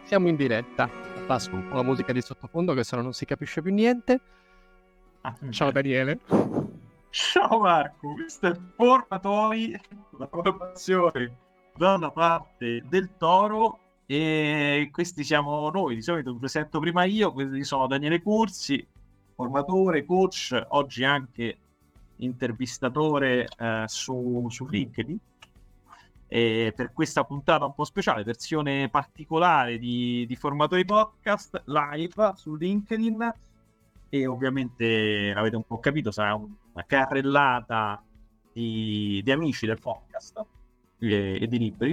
Siamo in diretta. Passo un po' la musica di sottofondo, che sennò non si capisce più niente. Ciao Daniele. Ciao Marco, questo è Formatori, la formazione dalla parte del Toro, e questi siamo noi. Di solito mi presento prima io. Questi sono Daniele Corsi, formatore, coach, oggi anche intervistatore su LinkedIn. E per questa puntata un po' speciale, versione particolare di Formatori Podcast live su LinkedIn, e ovviamente avete un po' capito, sarà una carrellata di amici del podcast e di libri,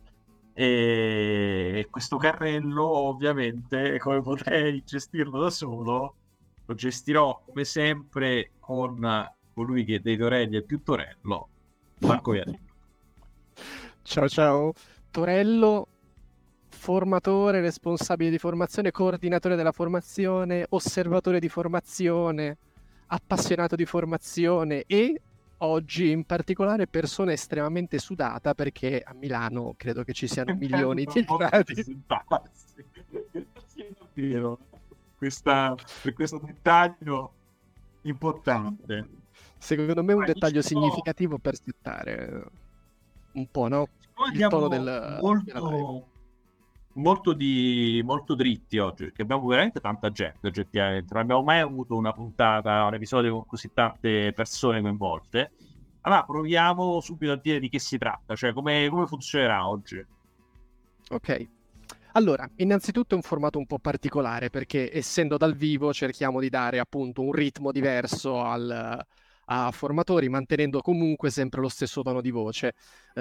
e questo carrello ovviamente, come potrei gestirlo da solo, lo gestirò come sempre con colui che dei Torelli è più Torello, Marco Iannini. Ciao Torello, formatore, responsabile di formazione, coordinatore della formazione, osservatore di formazione, appassionato di formazione e oggi in particolare persona estremamente sudata, perché a Milano credo che ci siano milioni di gradi. Per questo dettaglio importante. Secondo me è un dettaglio significativo per settare un po', no? Il tono della molto dritti oggi, perché abbiamo veramente tanta gente, oggettivamente. Non abbiamo mai avuto una puntata, un episodio con così tante persone coinvolte. Allora proviamo subito a dire di che si tratta, cioè come funzionerà oggi. Ok, allora, innanzitutto è un formato un po' particolare, perché essendo dal vivo cerchiamo di dare appunto un ritmo diverso a formatori, mantenendo comunque sempre lo stesso tono di voce.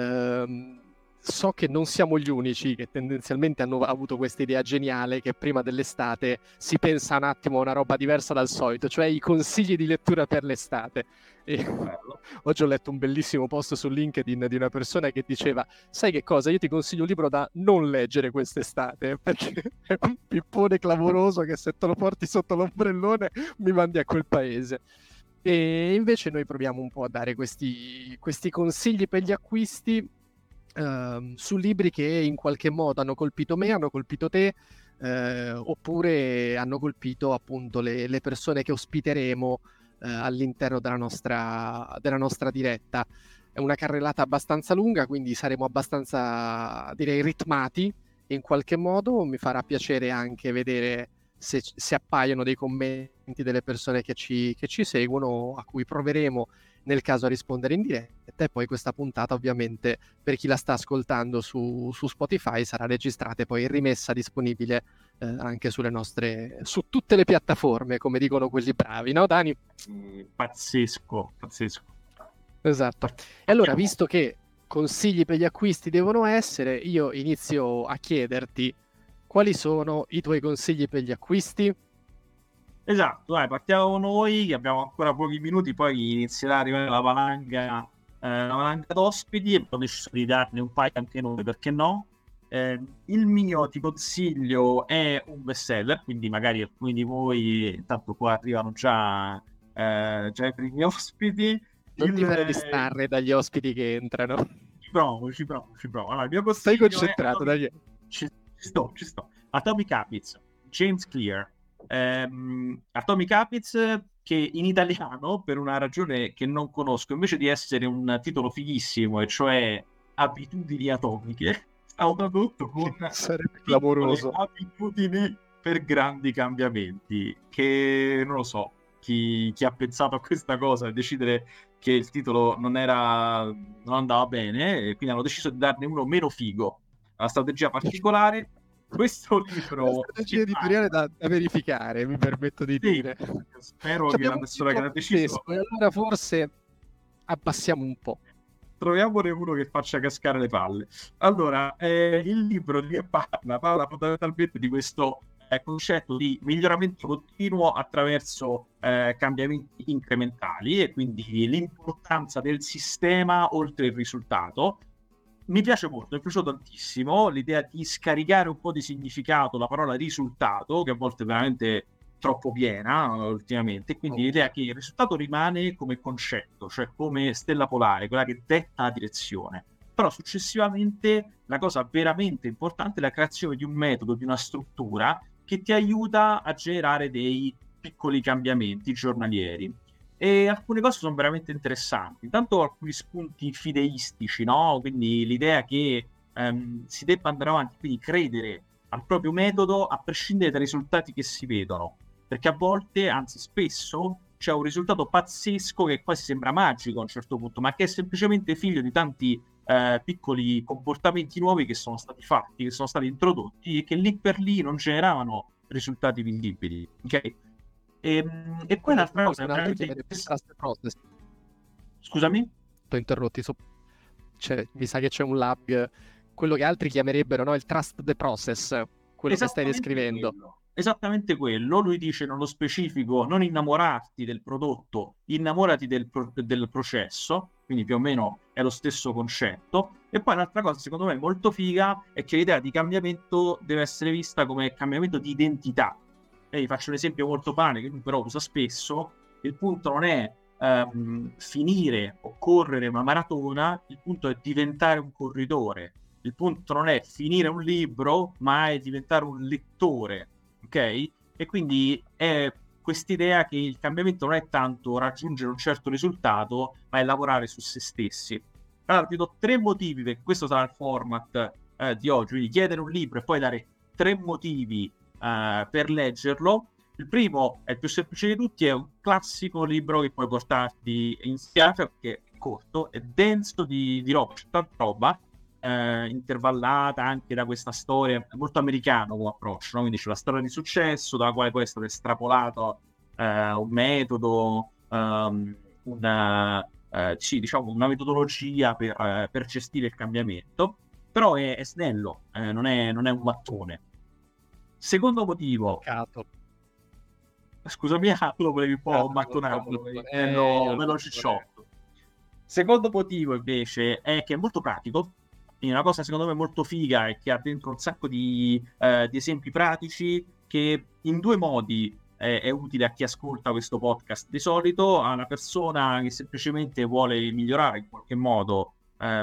So che non siamo gli unici che tendenzialmente hanno avuto questa idea geniale, che prima dell'estate si pensa un attimo a una roba diversa dal solito, cioè i consigli di lettura per l'estate. E oggi ho letto un bellissimo post su LinkedIn di una persona che diceva: sai che cosa, io ti consiglio un libro da non leggere quest'estate, perché è un pippone clamoroso che se te lo porti sotto l'ombrellone mi mandi a quel paese. E invece noi proviamo un po' a dare questi consigli per gli acquisti su libri che in qualche modo hanno colpito me, hanno colpito te, oppure hanno colpito appunto le persone che ospiteremo all'interno della nostra diretta. È una carrellata abbastanza lunga, quindi saremo abbastanza, direi, ritmati in qualche modo. Mi farà piacere anche vedere se appaiono dei commenti delle persone che ci seguono, a cui proveremo nel caso a rispondere in diretta. E poi questa puntata ovviamente, per chi la sta ascoltando su Spotify, sarà registrata e poi rimessa disponibile anche su tutte le piattaforme, come dicono quelli bravi, no Dani? Pazzesco. Esatto. E allora, visto che consigli per gli acquisti devono essere, io inizio a chiederti quali sono i tuoi consigli per gli acquisti. Esatto, dai, partiamo noi, che abbiamo ancora pochi minuti, poi inizierà a arrivare la valanga d'ospiti, e abbiamo deciso di darne un paio anche noi, perché no? Il mio, ti consiglio, è un bestseller, quindi magari alcuni di voi, intanto qua arrivano già i primi ospiti. Non ti fare distrarre dagli ospiti che entrano. Ci provo. Allora, il mio consiglio Stai concentrato, dai. Ci sto. Atomic Habits, James Clear. Atomic Habits, che in italiano, per una ragione che non conosco, invece di essere un titolo fighissimo, e cioè Abitudini atomiche, stavo tradotto con sarebbe clamoroso. Abitudini per grandi cambiamenti, che non lo so chi ha pensato a questa cosa e decidere che il titolo non andava bene, e quindi hanno deciso di darne uno meno figo. Una strategia particolare. Questo libro, una strategia editoriale da verificare, mi permetto di dire. Spero che la persona che l'ha deciso, e allora forse abbassiamo un po'. Troviamone uno che faccia cascare le palle. Allora, il libro di che parla fondamentalmente di questo concetto di miglioramento continuo attraverso cambiamenti incrementali, e quindi l'importanza del sistema oltre il risultato. Mi piace molto, mi è piaciuto tantissimo l'idea di scaricare un po' di significato la parola risultato, che a volte è veramente troppo piena ultimamente, quindi l'idea che il risultato rimane come concetto, cioè come stella polare, quella che detta la direzione. Però successivamente la cosa veramente importante è la creazione di un metodo, di una struttura che ti aiuta a generare dei piccoli cambiamenti giornalieri. E alcune cose sono veramente interessanti. Intanto alcuni spunti fideistici, no? Quindi l'idea che si debba andare avanti, quindi credere al proprio metodo a prescindere dai risultati che si vedono. Perché a volte, anzi spesso, c'è un risultato pazzesco che quasi sembra magico a un certo punto, ma che è semplicemente figlio di tanti piccoli comportamenti nuovi che sono stati fatti, che sono stati introdotti e che lì per lì non generavano risultati visibili. Ok? E poi un'altra cosa veramente interessante. Scusami? T'ho interrotti. Mi sa che c'è un lag, quello che altri chiamerebbero, no, il trust the process, quello che stai descrivendo. Esattamente quello. Lui dice nello specifico: non innamorarti del prodotto, innamorati del processo, quindi più o meno è lo stesso concetto. E poi un'altra cosa secondo me molto figa è che l'idea di cambiamento deve essere vista come cambiamento di identità. E vi faccio un esempio molto banale che lui però usa spesso. Il punto non è finire o correre una maratona, il punto è diventare un corridore. Il punto non è finire un libro, ma è diventare un lettore, ok? E quindi è quest'idea che il cambiamento non è tanto raggiungere un certo risultato, ma è lavorare su se stessi. Allora, ti do 3 motivi, perché questo sarà il format di oggi, quindi chiedere un libro e poi dare 3 motivi per leggerlo. Il primo è il più semplice di tutti, è un classico libro che puoi portarti in spiaggia perché è corto, è denso di roba, c'è tanta roba, intervallata anche da questa storia, è molto americano come approccio, no? Quindi c'è la storia di successo dalla quale poi è stato estrapolato un metodo, sì, diciamo una metodologia per gestire il cambiamento, però è snello, non è un mattone. Secondo motivo, scusami, lo volevi un po' mattonato, bello cicciotto. Secondo motivo invece è che è molto pratico, quindi una cosa secondo me molto figa è che ha dentro un sacco di esempi pratici che in 2 modi è utile a chi ascolta questo podcast. Di solito a una persona che semplicemente vuole migliorare in qualche modo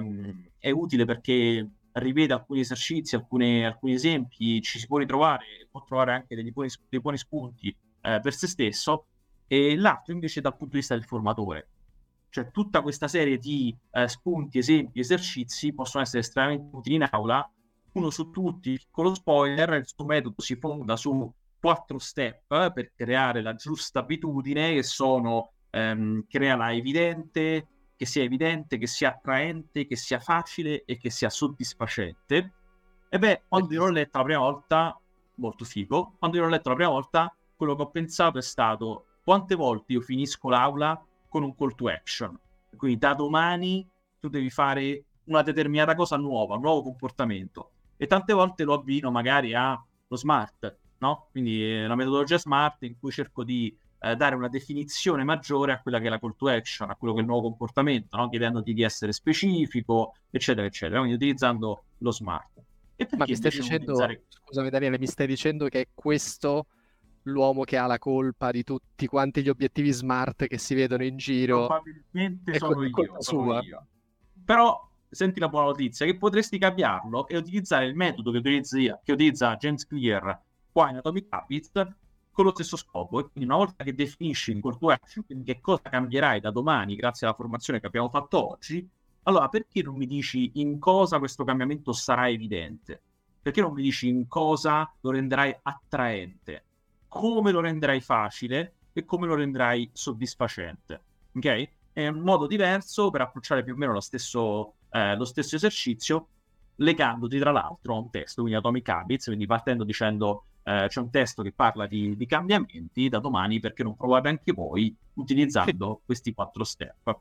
è utile perché rivede alcuni esercizi, alcuni esempi, ci si può ritrovare, può trovare anche dei buoni spunti per se stesso. E l'altro invece dal punto di vista del formatore, cioè tutta questa serie di spunti, esempi, esercizi possono essere estremamente utili in aula. Uno su tutti, piccolo spoiler, il suo metodo si fonda su 4 step per creare la giusta abitudine, che sono creala evidente, che sia attraente, che sia facile e che sia soddisfacente. E beh, quando io l'ho letta la prima volta, molto figo, quando io l'ho letto la prima volta, quello che ho pensato è stato: quante volte io finisco l'aula con un call to action? Quindi da domani tu devi fare una determinata cosa nuova, un nuovo comportamento. E tante volte lo abbino magari allo SMART, no? Quindi la metodologia SMART, in cui cerco di dare una definizione maggiore a quella che è la call to action, a quello che è il nuovo comportamento, no? Chiedendoti di essere specifico, eccetera, eccetera. Quindi utilizzando lo SMART. E perché Ma mi stai dicendo, scusami Daniele, mi stai dicendo che è questo l'uomo che ha la colpa di tutti quanti gli obiettivi SMART che si vedono in giro? Probabilmente sono io. Però senti la buona notizia, che potresti cambiarlo e utilizzare il metodo che utilizza James Clear qua in Atomic Habits con lo stesso scopo. E quindi una volta che definisci il call to action, quindi che cosa cambierai da domani grazie alla formazione che abbiamo fatto oggi, allora perché non mi dici in cosa questo cambiamento sarà evidente? Perché non mi dici in cosa lo renderai attraente? Come lo renderai facile e come lo renderai soddisfacente? Ok? È un modo diverso per approcciare più o meno lo stesso esercizio, legandoti tra l'altro a un testo, quindi Atomic Habits, quindi partendo dicendo c'è un testo che parla di cambiamenti, da domani perché non provate anche voi utilizzando questi 4 step.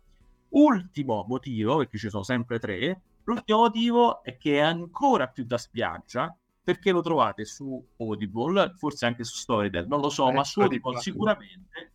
Ultimo motivo, perché ci sono sempre 3, l'ultimo motivo è che è ancora più da spiaggia, perché lo trovate su Audible, forse anche su Storytel, non lo so, ma su Audible sicuramente,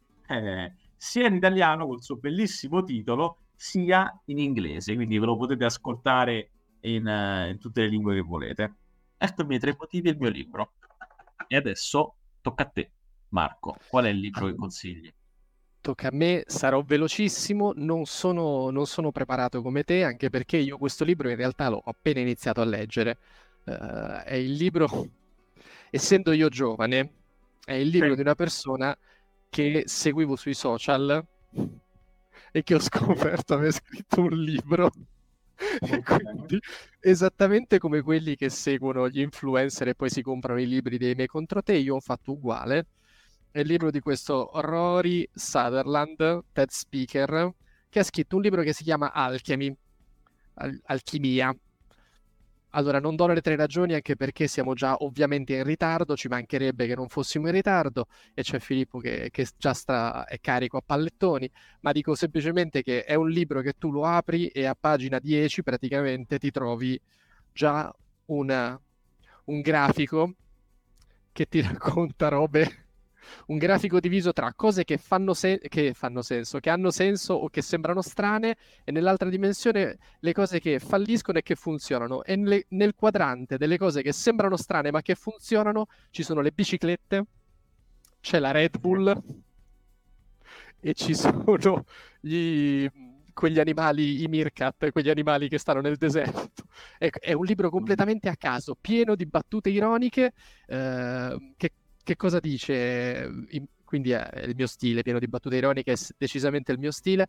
sia in italiano col suo bellissimo titolo, sia in inglese, quindi ve lo potete ascoltare in tutte le lingue che volete. Ecco i miei 3 motivi e il mio libro. E adesso tocca a te, Marco. Qual è il libro che consigli? tocca a me, sarò velocissimo, non sono preparato come te, anche perché io questo libro in realtà l'ho appena iniziato a leggere. È il libro, essendo io giovane, è il libro di una persona che seguivo sui social e che ho scoperto aver scritto un libro. E quindi, esattamente come quelli che seguono gli influencer e poi si comprano i libri dei Me contro te, io ho fatto uguale. È il libro di questo Rory Sutherland, TED speaker, che ha scritto un libro che si chiama Alchemy, Alchimia. Allora, non do le 3 ragioni, anche perché siamo già ovviamente in ritardo, ci mancherebbe che non fossimo in ritardo, e c'è Filippo che già è carico a pallettoni, ma dico semplicemente che è un libro che tu lo apri e a pagina 10 praticamente ti trovi già un grafico che ti racconta robe, un grafico diviso tra cose che fanno senso, che hanno senso o che sembrano strane, e nell'altra dimensione le cose che falliscono e che funzionano. E nel quadrante delle cose che sembrano strane ma che funzionano ci sono le biciclette, c'è la Red Bull e ci sono quegli animali, i meerkat, quegli animali che stanno nel deserto. È un libro completamente a caso, pieno di battute ironiche. Che cosa dice? Quindi è il mio stile, pieno di battute ironiche, è decisamente il mio stile.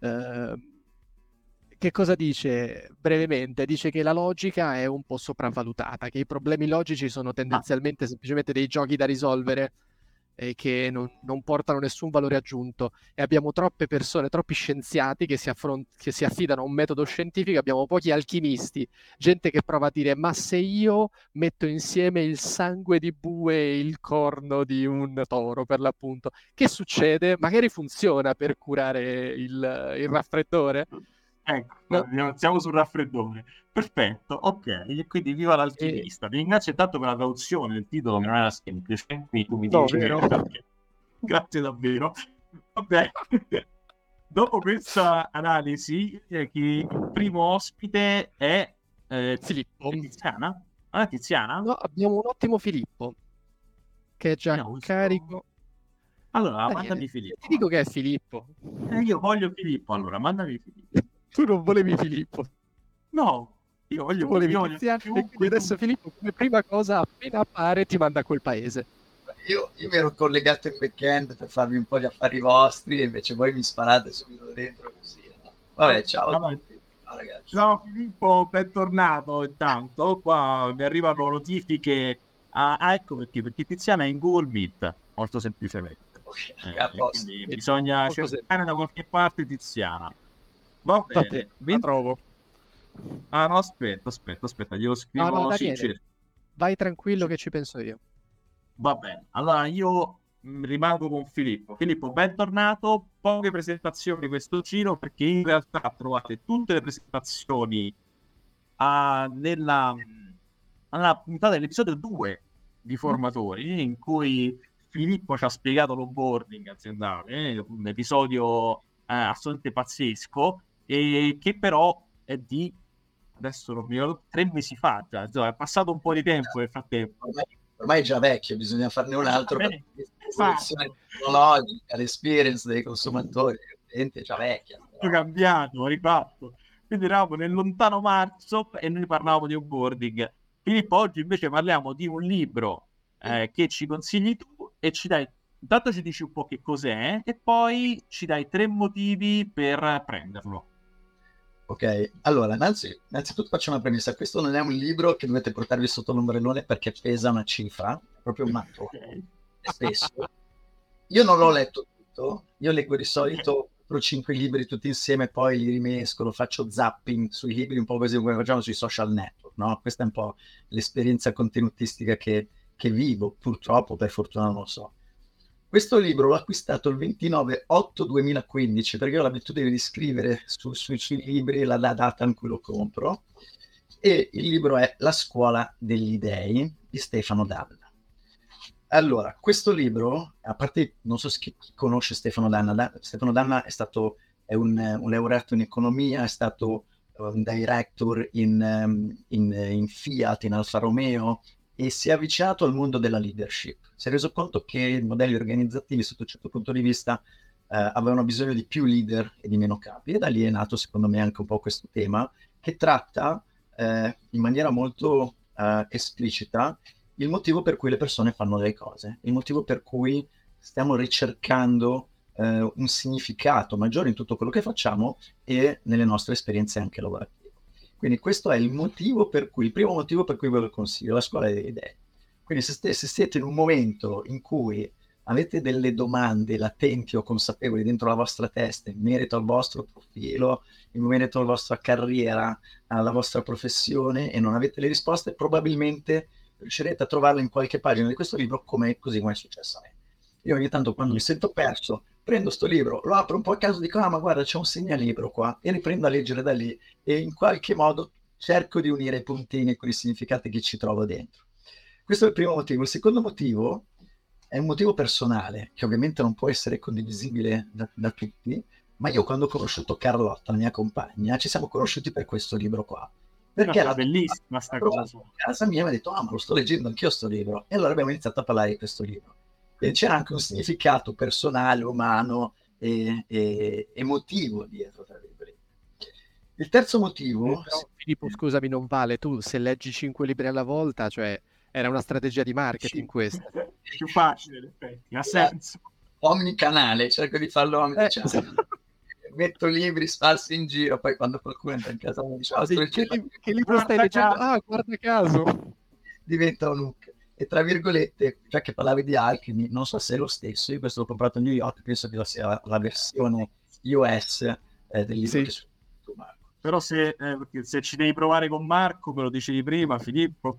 Che cosa dice brevemente? Dice che la logica è un po' sopravvalutata, che i problemi logici sono tendenzialmente semplicemente dei giochi da risolvere e che non portano nessun valore aggiunto, e abbiamo troppe persone, troppi scienziati che si affidano a un metodo scientifico, abbiamo pochi alchimisti, gente che prova a dire: ma se io metto insieme il sangue di bue e il corno di un toro, per l'appunto, che succede? Magari funziona per curare il raffreddore? Ecco, No? siamo sul raffreddore. Perfetto, ok. E quindi viva l'alchimista. Ti ringrazio tanto per la traduzione del titolo, che non era semplice. Quindi tu mi No, dici vero? perché. Grazie davvero. Vabbè. Dopo questa analisi, che il primo ospite è Filippo. Tiziana? Ah, Tiziana? No, abbiamo un ottimo Filippo che è già No, carico. allora, Dai, mandami ti Filippo. dico che è Filippo. Io voglio Filippo, allora, mandami Filippo. Tu non volevi Filippo, No, tu volevi io voglio Tiziano, e quindi chiunque tu. adesso Filippo come prima cosa appena appare ti manda a quel paese. Io mi ero collegato in back-end per farvi un po' di affari vostri, e invece voi mi sparate subito dentro così. No? Vabbè, ciao a tutti. Ciao ragazzi. Ciao Filippo, bentornato. Intanto qua mi arrivano notifiche. Ecco perché Tiziana è in Google Meet, molto semplicemente. Quindi bisogna cercare da qualche parte Tiziana. Va bene, la trovo. Ah no, aspetta, glielo scrivo. No, Sì, Daniele, vai tranquillo che ci penso io. Va bene, allora io rimango con Filippo. Filippo, bentornato. Poche presentazioni questo giro, perché in realtà trovate tutte le presentazioni nella puntata dell'episodio 2 di Formatori, in cui Filippo ci ha spiegato l'onboarding aziendale, un episodio assolutamente pazzesco, e che però è di, adesso non mi ricordo, 3 mesi fa già, insomma, è passato un po' di tempo nel frattempo. Ormai è già vecchio, bisogna farne un altro per l'evoluzione tecnologica, l'esperience dei consumatori, è già vecchia. Tutto cambiato, rifatto. Quindi eravamo nel lontano marzo e noi parlavamo di onboarding. Filippo, oggi invece parliamo di un libro che ci consigli tu, e ci dai, intanto ci dici un po' che cos'è e poi ci dai 3 motivi per prenderlo. Ok, allora innanzitutto faccio una premessa: questo non è un libro che dovete portarvi sotto l'ombrellone perché pesa una cifra, è proprio un matto. Okay. Spesso io non l'ho letto tutto, io leggo di solito 4-5 libri tutti insieme, poi li rimescolo, faccio zapping sui libri, un po' così come facciamo sui social network, no? Questa è un po' l'esperienza contenutistica che vivo, purtroppo, per fortuna non lo so. Questo libro l'ho acquistato il 29/8/2015, perché ho l'abitudine di scrivere sui libri la data in cui lo compro, e il libro è La scuola degli dei di Stefano Danna. Allora, questo libro, a parte, non so chi conosce Stefano Danna. Stefano Danna è un laureato in economia, è stato un director in Fiat, in Alfa Romeo, e si è avvicinato al mondo della leadership. Si è reso conto che i modelli organizzativi, sotto un certo punto di vista, avevano bisogno di più leader e di meno capi, e da lì è nato secondo me anche un po' questo tema che tratta in maniera molto esplicita il motivo per cui le persone fanno delle cose, il motivo per cui stiamo ricercando un significato maggiore in tutto quello che facciamo e nelle nostre esperienze anche lavorative. Quindi questo è il primo motivo per cui ve lo consiglio, la scuola delle idee. Quindi se siete in un momento in cui avete delle domande latenti o consapevoli dentro la vostra testa in merito al vostro profilo, in merito alla vostra carriera, alla vostra professione, e non avete le risposte, probabilmente riuscirete a trovarle in qualche pagina di questo libro, così come è successo a me. Io ogni tanto, quando mi sento perso, prendo sto libro, lo apro un po' a caso, dico ma guarda, c'è un segnalibro qua, e riprendo a leggere da lì, e in qualche modo cerco di unire i puntini con i significati che ci trovo dentro. Questo è il primo motivo. Il secondo motivo è un motivo personale, che ovviamente non può essere condivisibile da tutti, ma io quando ho conosciuto Carlotta, la mia compagna, ci siamo conosciuti per questo libro qua. Perché era bellissima sta cosa. A casa mia mi ha detto, ma lo sto leggendo anch'io sto libro. E allora abbiamo iniziato a parlare di questo libro. E c'era anche un significato personale, umano e emotivo dietro, tra virgolette. Il terzo motivo... Però, Filippo, scusami, non vale. Tu se leggi 5 libri alla volta, cioè era una strategia di marketing questa. È più facile, in effetti, ha senso. Omnicanale, cerco di farlo omnicanale. Metto libri sparsi in giro, poi quando qualcuno entra in casa mi dice che libro stai leggendo? Ah, guarda caso. Diventa un hook. E tra virgolette, già che parlavi di Alchemy, non so se è lo stesso, io questo l'ho comprato a New York, penso che sia la versione iOS del libro che tu, Marco. Però se ci devi provare con Marco, me lo dicevi prima, Filippo.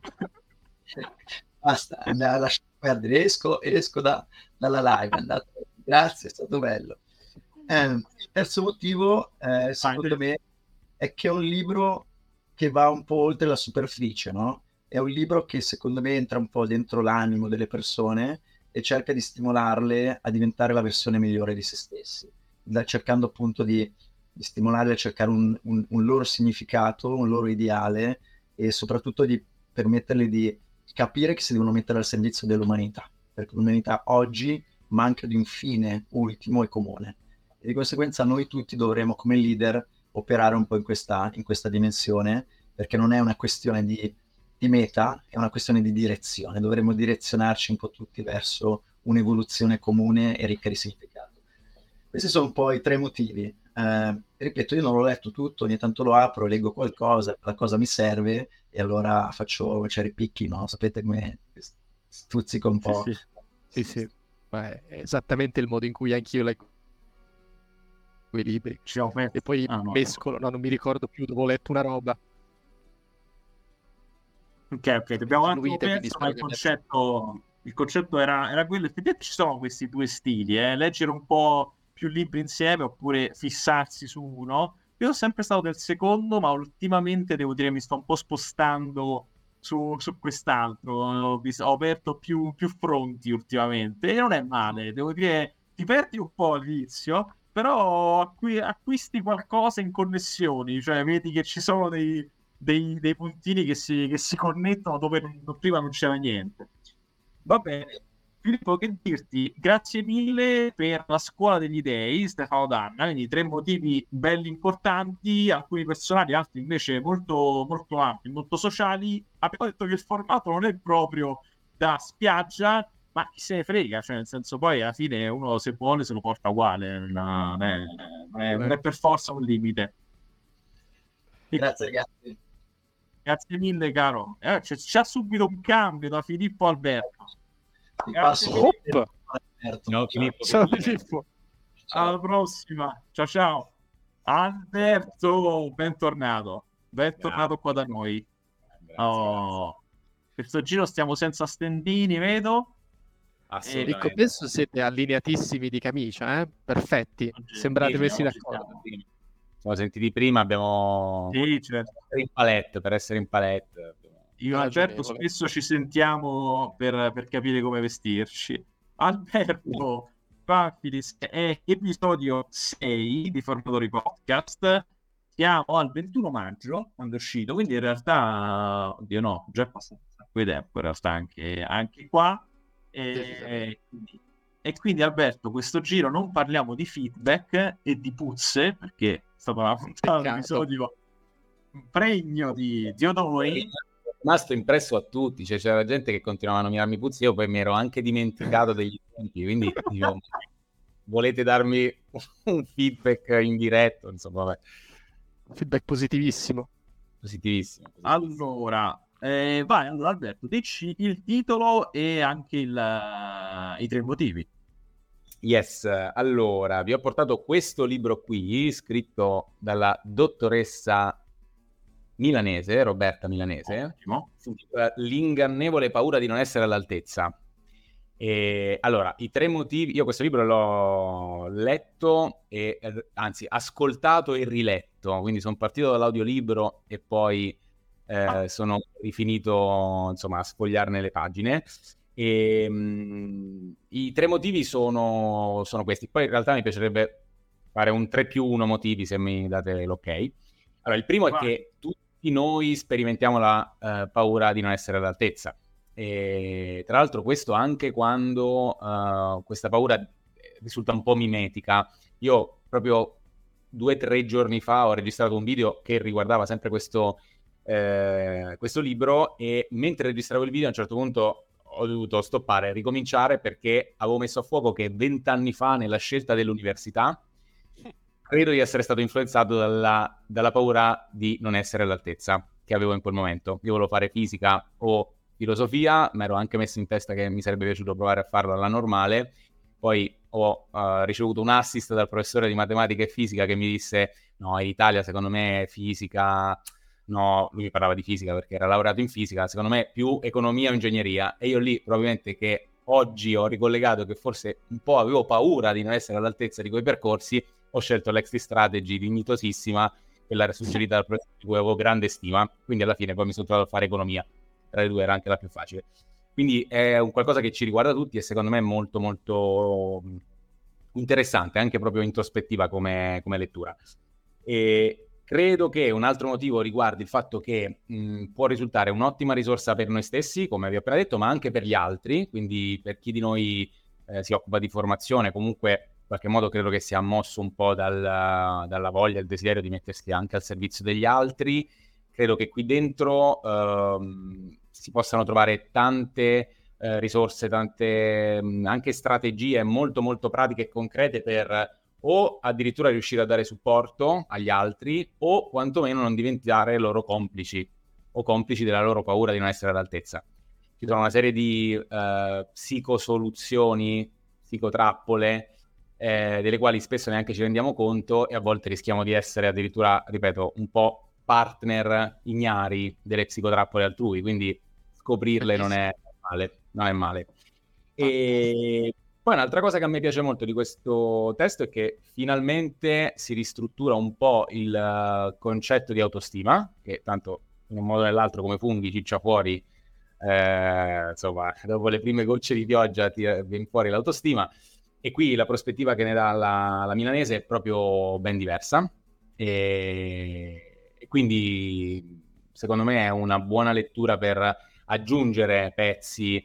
Basta, lascio perdere, esco dalla live, grazie, è stato bello. Il terzo motivo, secondo me, è che è un libro che va un po' oltre la superficie, no? È un libro che secondo me entra un po' dentro l'animo delle persone e cerca di stimolarle a diventare la versione migliore di se stessi, cercando appunto di stimolarle a cercare un loro significato, un loro ideale, e soprattutto di permetterle di capire che si devono mettere al servizio dell'umanità, perché l'umanità oggi manca di un fine ultimo e comune, e di conseguenza noi tutti dovremo come leader operare un po' in questa dimensione, perché non è una questione di meta, è una questione di direzione. Dovremmo direzionarci un po' tutti verso un'evoluzione comune e ricca di significato. Questi sono un po' i 3 motivi. Ripeto, io non l'ho letto tutto, ogni tanto lo apro, leggo qualcosa, la cosa mi serve e allora faccio cherry picking, no? Sapete come stuzzico un po'. Sì. Ma è esattamente il modo in cui anch'io leggo quei libri. E poi mescolo, no, non mi ricordo più dove ho letto una roba. Ok, dobbiamo un attimo penso, ma il concetto era quello. Effettivamente ci sono questi 2 stili, leggere un po' più libri insieme oppure fissarsi su uno. Io sono sempre stato del secondo, ma ultimamente devo dire mi sto un po' spostando su quest'altro. Ho aperto più fronti ultimamente e non è male, devo dire, ti perdi un po' all'inizio, però acquisti qualcosa in connessioni, cioè vedi che ci sono dei puntini che si connettono dove prima non c'era niente. Va bene, Filippo, che dirti? Grazie mille per la scuola degli dei, Stefano Danna, quindi 3 motivi belli importanti, alcuni personali, altri invece molto, molto ampi, molto sociali. Abbiamo detto che il formato non è proprio da spiaggia, ma chi se ne frega, cioè nel senso poi alla fine uno se vuole se lo porta uguale, non è per forza un limite. Grazie ragazzi. Grazie mille, caro. C'è subito un cambio da Filippo Alberto. Ciao Filippo. Alla prossima. Ciao. Alberto, bentornato qua da noi. Questo giro stiamo senza stendini, vedo. Assolutamente. Dico, penso siete allineatissimi di camicia, perfetti. Sembrate messi d'accordo. Siamo sentiti prima, abbiamo certo. per essere in palette. Io e Alberto spesso ci sentiamo per capire come vestirci. Alberto Pafilis è episodio 6 di Formatori Podcast. Siamo al 21 maggio quando è uscito, quindi in realtà già è passato un sacco di tempo in realtà anche qua. Quindi E quindi Alberto, questo giro non parliamo di feedback e di puzze, perché è stata una puntata, un Peccato. episodio pregno di odori. È rimasto impresso a tutti, cioè c'era gente che continuava a nominarmi puzzi, io poi mi ero anche dimenticato degli esempi, quindi dicevo, volete darmi un feedback in diretto, insomma, vabbè, Feedback positivissimo. positivissimo. Allora, vai, allora, Alberto, dici il titolo e anche i 3 motivi. Yes, allora vi ho portato questo libro qui, scritto dalla dottoressa milanese, Roberta Milanese. Ottimo. Si intitola L'ingannevole paura di non essere all'altezza. E allora, i 3 motivi, io questo libro l'ho letto e anzi ascoltato e riletto, quindi sono partito dall'audiolibro e poi sono rifinito insomma a sfogliarne le pagine. E i 3 motivi sono questi. Poi in realtà mi piacerebbe fare un 3+1 motivi, se mi date l'ok. Allora, il primo è che tutti noi sperimentiamo la paura di non essere all'altezza. E tra l'altro questo anche quando questa paura risulta un po' mimetica. Io proprio 2 o 3 giorni fa ho registrato un video che riguardava sempre questo libro, e mentre registravo il video a un certo punto ho dovuto stoppare e ricominciare perché avevo messo a fuoco che 20 anni fa, nella scelta dell'università, credo di essere stato influenzato dalla paura di non essere all'altezza che avevo in quel momento. Io volevo fare fisica o filosofia, mi ero anche messo in testa che mi sarebbe piaciuto provare a farlo alla normale. Poi ho ricevuto un assist dal professore di matematica e fisica che mi disse: no, in Italia secondo me fisica... No, lui mi parlava di fisica perché era laureato in fisica, secondo me più economia o ingegneria. E io lì probabilmente, che oggi ho ricollegato che forse un po' avevo paura di non essere all'altezza di quei percorsi, ho scelto l'exit strategy dignitosissima, quella suggerita dal professore di cui avevo grande stima. Quindi alla fine poi mi sono trovato a fare economia, tra le due era anche la più facile. Quindi è un qualcosa che ci riguarda tutti e secondo me è molto molto interessante, anche proprio introspettiva come lettura. E credo che un altro motivo riguardi il fatto che può risultare un'ottima risorsa per noi stessi, come vi ho appena detto, ma anche per gli altri. Quindi per chi di noi si occupa di formazione, comunque in qualche modo credo che sia mosso un po' dalla voglia e il desiderio di mettersi anche al servizio degli altri. Credo che qui dentro si possano trovare tante risorse, tante anche strategie molto molto pratiche e concrete per o addirittura riuscire a dare supporto agli altri, o quantomeno non diventare loro complici o complici della loro paura di non essere all'altezza. Ci sono una serie di psicosoluzioni, psicotrappole, delle quali spesso neanche ci rendiamo conto, e a volte rischiamo di essere addirittura, ripeto, un po' partner ignari delle psicotrappole altrui, quindi scoprirle non è male. E poi un'altra cosa che a me piace molto di questo testo è che finalmente si ristruttura un po' il concetto di autostima, che tanto in un modo o nell'altro come funghi ciccia fuori, insomma, dopo le prime gocce di pioggia ti viene fuori l'autostima, e qui la prospettiva che ne dà la milanese è proprio ben diversa, e quindi secondo me è una buona lettura per aggiungere pezzi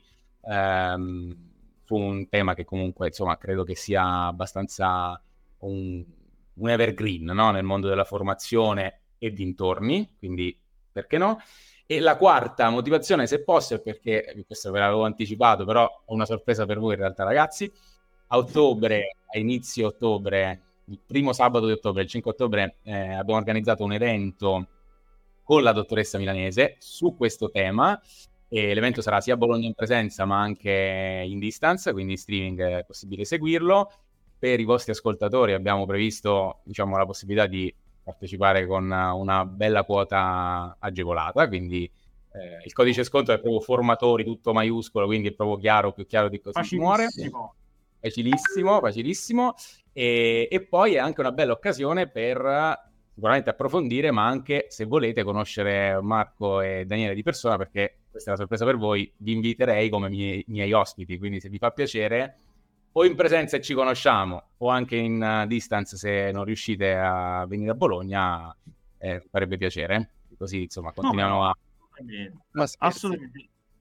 su un tema che comunque, insomma, credo che sia abbastanza un evergreen, no? Nel mondo della formazione e dintorni, quindi perché no? E la quarta motivazione, se posso, è perché, questo ve l'avevo anticipato, però ho una sorpresa per voi in realtà, ragazzi. A ottobre, a inizio ottobre, il primo sabato di ottobre, il 5 ottobre, abbiamo organizzato un evento con la dottoressa Milanese su questo tema. E l'evento sarà sia a Bologna in presenza ma anche in distance, quindi in streaming è possibile seguirlo. Per i vostri ascoltatori abbiamo previsto, diciamo, la possibilità di partecipare con una bella quota agevolata, quindi il codice sconto è proprio formatori, tutto maiuscolo, quindi è proprio chiaro, più chiaro di cosa si muore. Facilissimo. E poi è anche una bella occasione per sicuramente approfondire, ma anche, se volete, conoscere Marco e Daniele di persona, perché questa è una sorpresa per voi, vi inviterei come miei ospiti, quindi se vi fa piacere, o in presenza e ci conosciamo, o anche in distance se non riuscite a venire a Bologna, farebbe piacere, così insomma continuiamo assolutamente.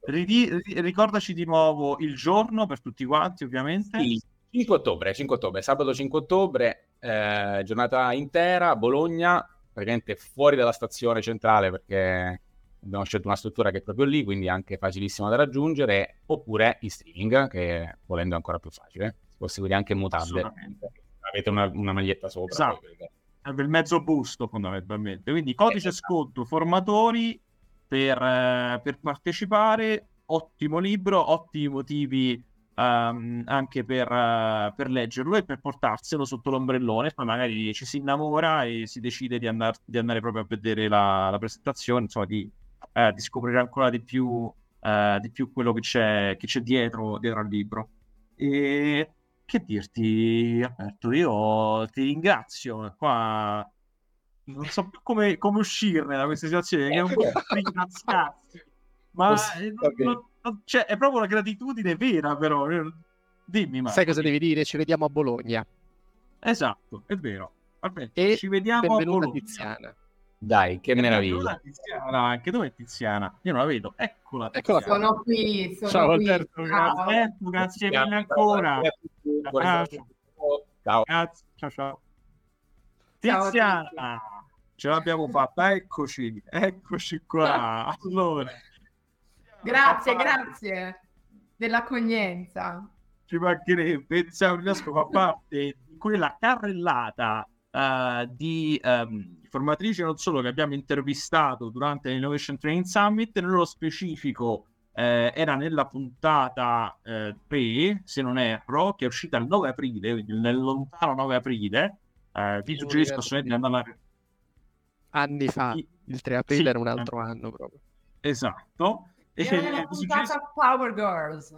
Ricordaci di nuovo il giorno per tutti quanti, ovviamente. Sì, 5 ottobre, sabato 5 ottobre, giornata intera a Bologna, praticamente fuori dalla stazione centrale perché abbiamo scelto una struttura che è proprio lì, quindi anche facilissima da raggiungere, oppure in streaming, che volendo è ancora più facile, si può seguire anche in mutande. Assolutamente. Avete una maglietta sopra. Esatto. Poi, Il mezzo busto fondamentalmente. Quindi codice sconto formatori per partecipare, ottimo libro, ottimi motivi anche per leggerlo e per portarselo sotto l'ombrellone. Poi magari ci si innamora e si decide di andare proprio a vedere la presentazione, insomma di scoprire ancora di più quello che c'è dietro al libro. E che dirti, Alberto, io ti ringrazio. Qua non so più come uscirne da questa situazione, che è un po' ringraziarsi, ma cioè, è proprio una gratitudine vera, però. Dimmi, Marco. Sai cosa devi dire? Ci vediamo a Bologna. Esatto, è vero. Vabbè, E ci vediamo a benvenuta Bologna. Tiziana. Dai, che meraviglia. Tiziana, anche dove è Tiziana? Io non la vedo. Eccola. Eccola Tiziana. Sono qui. Ciao, qui. Alberto, Grazie, grazie mille ancora. Ciao. Grazie, ciao. Tiziana, ce l'abbiamo fatta, eccoci qua. Allora, Grazie dell'accoglienza. ci mancherebbe, pensiamo di far parte di quella carrellata di formatrici non solo che abbiamo intervistato durante l'Innovation Training Summit, nello specifico era nella puntata 3, se non erro, che è uscita il 9 aprile, quindi nel lontano 9 aprile. Vi suggerisco assolutamente di andare anni fa, il 3 aprile era un altro anno proprio. Esatto. Era nella puntata Power Girls.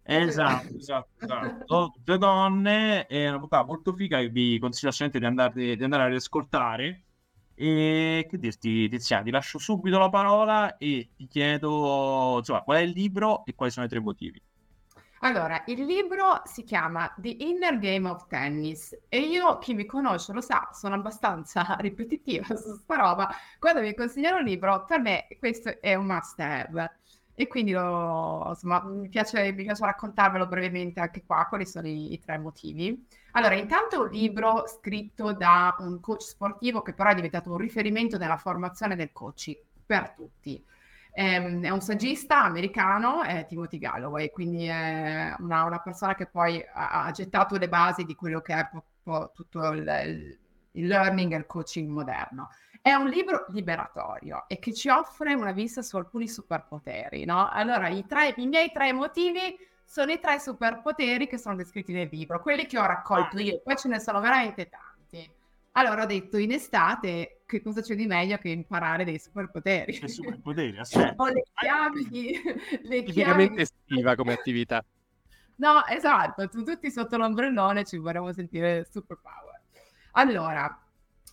Esatto. Tutte donne, è una puntata molto figa che vi consiglio assolutamente di andare a riascoltare. E che dirti, Tiziana, ti lascio subito la parola e ti chiedo, insomma, qual è il libro e quali sono i 3 motivi. Allora, il libro si chiama The Inner Game of Tennis e io, chi mi conosce lo sa, sono abbastanza ripetitiva su sta roba. Quando mi consigliano un libro, per me questo è un must have e quindi insomma, mi piace raccontarvelo brevemente anche qua, quali sono i 3 motivi. Allora, intanto è un libro scritto da un coach sportivo che però è diventato un riferimento nella formazione del coaching per tutti. È un saggista americano, è Timothy Galloway, quindi è una persona che poi ha gettato le basi di quello che è tutto il learning e il coaching moderno. È un libro liberatorio e che ci offre una vista su alcuni superpoteri, no? Allora, i miei 3 motivi sono i 3 superpoteri che sono descritti nel libro, quelli che ho raccolto io, poi ce ne sono veramente tanti. Allora ho detto, in estate, che cosa c'è di meglio che imparare dei superpoteri? Dei superpoteri, Ho le chiavi. Tipicamente estiva come attività. No, esatto, tutti sotto l'ombrellone ci vorremmo sentire superpower. Allora,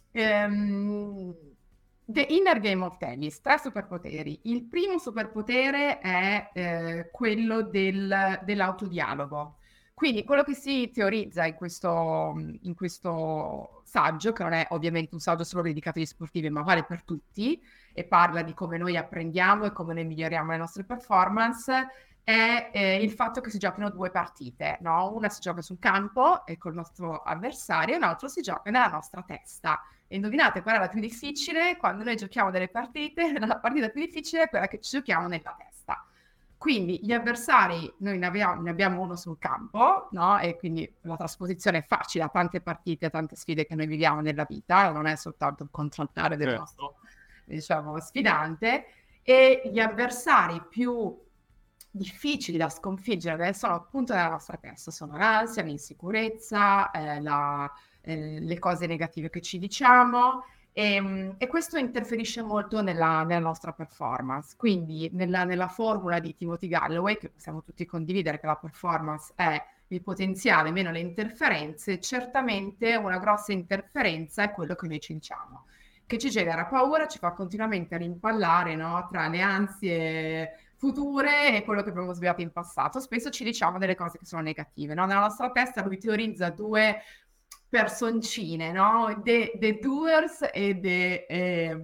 The Inner Game of Tennis, 3 superpoteri. Il primo superpotere è quello dell'autodialogo. Quindi quello che si teorizza in questo saggio, che non è ovviamente un saggio solo dedicato agli sportivi, ma vale per tutti, e parla di come noi apprendiamo e come noi miglioriamo le nostre performance, è il fatto che si giochino 2 partite, no? Una si gioca sul campo e col nostro avversario, e un'altra si gioca nella nostra testa. E indovinate qual è la più difficile? Quando noi giochiamo delle partite, la partita più difficile è quella che ci giochiamo nella testa. Quindi gli avversari, noi ne abbiamo uno sul campo, no? E quindi la trasposizione è facile a tante partite, a tante sfide che noi viviamo nella vita, non è soltanto il contraltare del nostro, diciamo, sfidante. E gli avversari più difficili da sconfiggere sono appunto nella nostra testa, sono l'ansia, l'insicurezza, le cose negative che ci diciamo. E questo interferisce molto nella nostra performance. Quindi nella formula di Timothy Galloway, che possiamo tutti condividere, che la performance è il potenziale meno le interferenze, certamente una grossa interferenza è quello che noi ci diciamo, che ci genera paura, ci fa continuamente rimpallare, no? Tra le ansie future e quello che abbiamo sbagliato in passato. Spesso ci diciamo delle cose che sono negative, no? Nella nostra testa lui teorizza 2 personcine, no? The doers e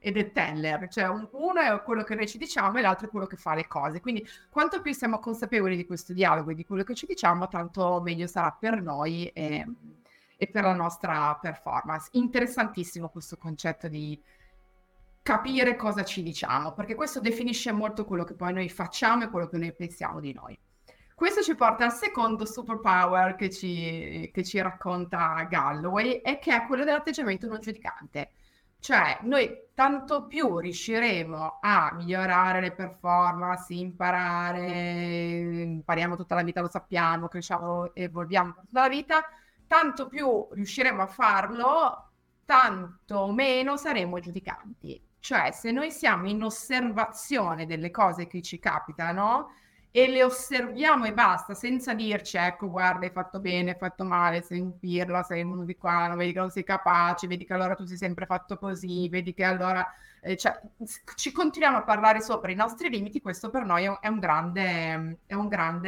e the teller, cioè uno è quello che noi ci diciamo e l'altro è quello che fa le cose. Quindi quanto più siamo consapevoli di questo dialogo e di quello che ci diciamo, tanto meglio sarà per noi e per la nostra performance. Interessantissimo questo concetto di capire cosa ci diciamo, perché questo definisce molto quello che poi noi facciamo e quello che noi pensiamo di noi. Questo ci porta al secondo superpower che ci racconta Galloway, e che è quello dell'atteggiamento non giudicante. Cioè, noi tanto più riusciremo a migliorare le performance, impariamo tutta la vita, lo sappiamo, cresciamo, evolviamo tutta la vita, tanto più riusciremo a farlo, tanto meno saremo giudicanti. Cioè, se noi siamo in osservazione delle cose che ci capitano e le osserviamo e basta, senza dirci, ecco, guarda, hai fatto bene, hai fatto male, sei un pirla, sei uno di qua, non vedi che non sei capace, vedi che allora tu sei sempre fatto così, vedi che allora... cioè, ci continuiamo a parlare sopra i nostri limiti, questo per noi è una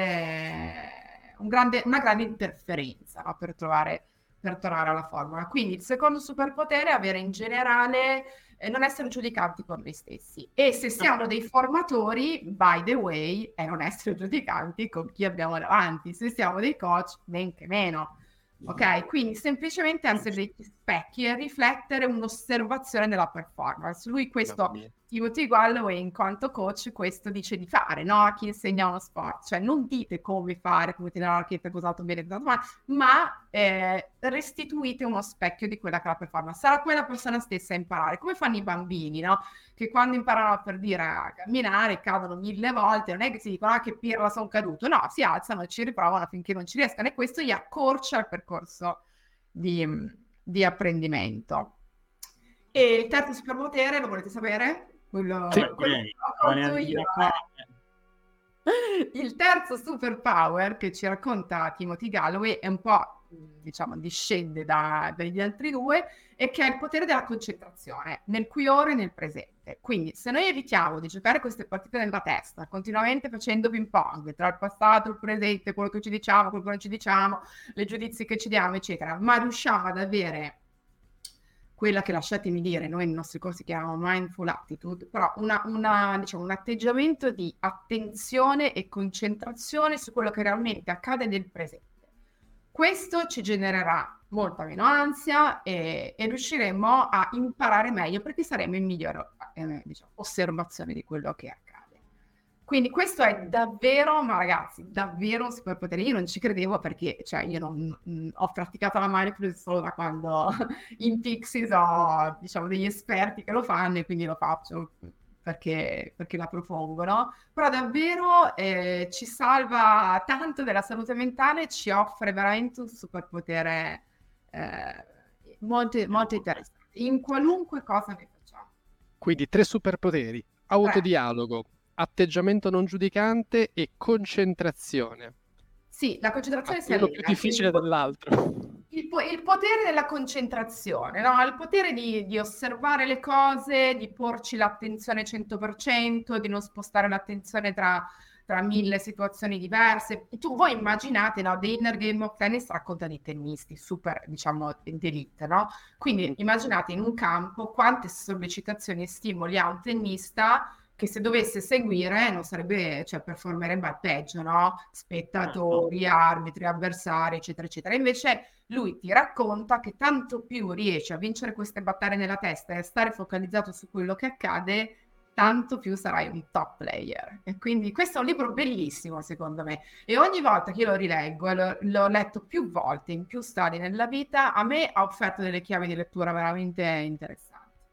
grande interferenza, no? per trovare alla formula. Quindi il secondo superpotere è avere in generale non essere giudicanti con noi stessi, e se siamo dei formatori, by the way, è non essere giudicanti con chi abbiamo davanti. Se siamo dei coach, men che meno. Ok, quindi semplicemente essere degli specchi e riflettere un'osservazione della performance. Lui questo, Timothy Galloway, in quanto coach, questo dice di fare, no? A chi insegna uno sport, cioè non dite come fare, come tenere la racchetta, cosato bene, cosato male, ma restituite uno specchio di quella che è la performance. Sarà quella persona stessa a imparare, come fanno i bambini, no? Che quando imparano, per dire, a camminare, cadono 1000 volte, non è che si dicono, ah, che pirla, sono caduto, no, si alzano e ci riprovano finché non ci riescano, e questo gli accorcia il percorso di apprendimento. E il terzo superpotere, lo volete sapere? Quello il terzo superpower che ci racconta Timothy Galloway è un po', diciamo, discende dagli altri due, e che è il potere della concentrazione nel qui ora e nel presente. Quindi se noi evitiamo di giocare queste partite nella testa, continuamente facendo ping pong tra il passato, il presente, quello che ci diciamo, quello che non ci diciamo, le giudizi che ci diamo, eccetera, ma riusciamo ad avere quella che, lasciatemi dire, noi nei nostri corsi chiamiamo mindful attitude, però diciamo, un atteggiamento di attenzione e concentrazione su quello che realmente accade nel presente. Questo ci genererà molta meno ansia e riusciremo a imparare meglio, perché saremo in migliore diciamo, osservazione di quello che accade. Quindi questo è davvero, ma ragazzi, davvero un superpotere. Io non ci credevo, perché cioè, io non ho praticato la mindfulness solo da quando in Pixies ho, diciamo, degli esperti che lo fanno, e quindi lo faccio perché la propongono. Però davvero ci salva tanto della salute mentale, ci offre veramente un superpotere molto, molto interessante in qualunque cosa che facciamo. Quindi 3 superpoteri: autodialogo, atteggiamento non giudicante e concentrazione. Sì, la concentrazione sia uno più difficile dell'altro. Il potere della concentrazione, no? Il potere di osservare le cose, di porci l'attenzione 100%, di non spostare l'attenzione tra 1000 situazioni diverse. Voi immaginate, no? The Inner Game of Tennis racconta di tennisti super, diciamo, d'elite, no? Quindi immaginate in un campo quante sollecitazioni e stimoli ha un tennista, che se dovesse seguire non sarebbe, cioè performerebbe peggio, no? Spettatori, arbitri, avversari, eccetera, eccetera. Invece lui ti racconta che tanto più riesci a vincere queste battaglie nella testa e a stare focalizzato su quello che accade, tanto più sarai un top player. E quindi questo è un libro bellissimo, secondo me, e ogni volta che io lo rileggo, e l'ho letto più volte in più stadi nella vita, a me ha offerto delle chiavi di lettura veramente interessanti.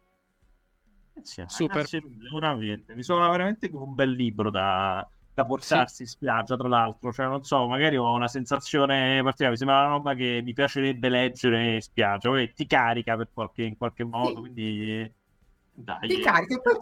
Super, sicuramente. Mi suona veramente come un bel libro da portarsi in spiaggia, tra l'altro. Cioè, non so, magari ho una sensazione particolare, mi sembra una roba che mi piacerebbe leggere in spiaggia, poi ti carica in qualche modo, quindi dai. Ti carica, poi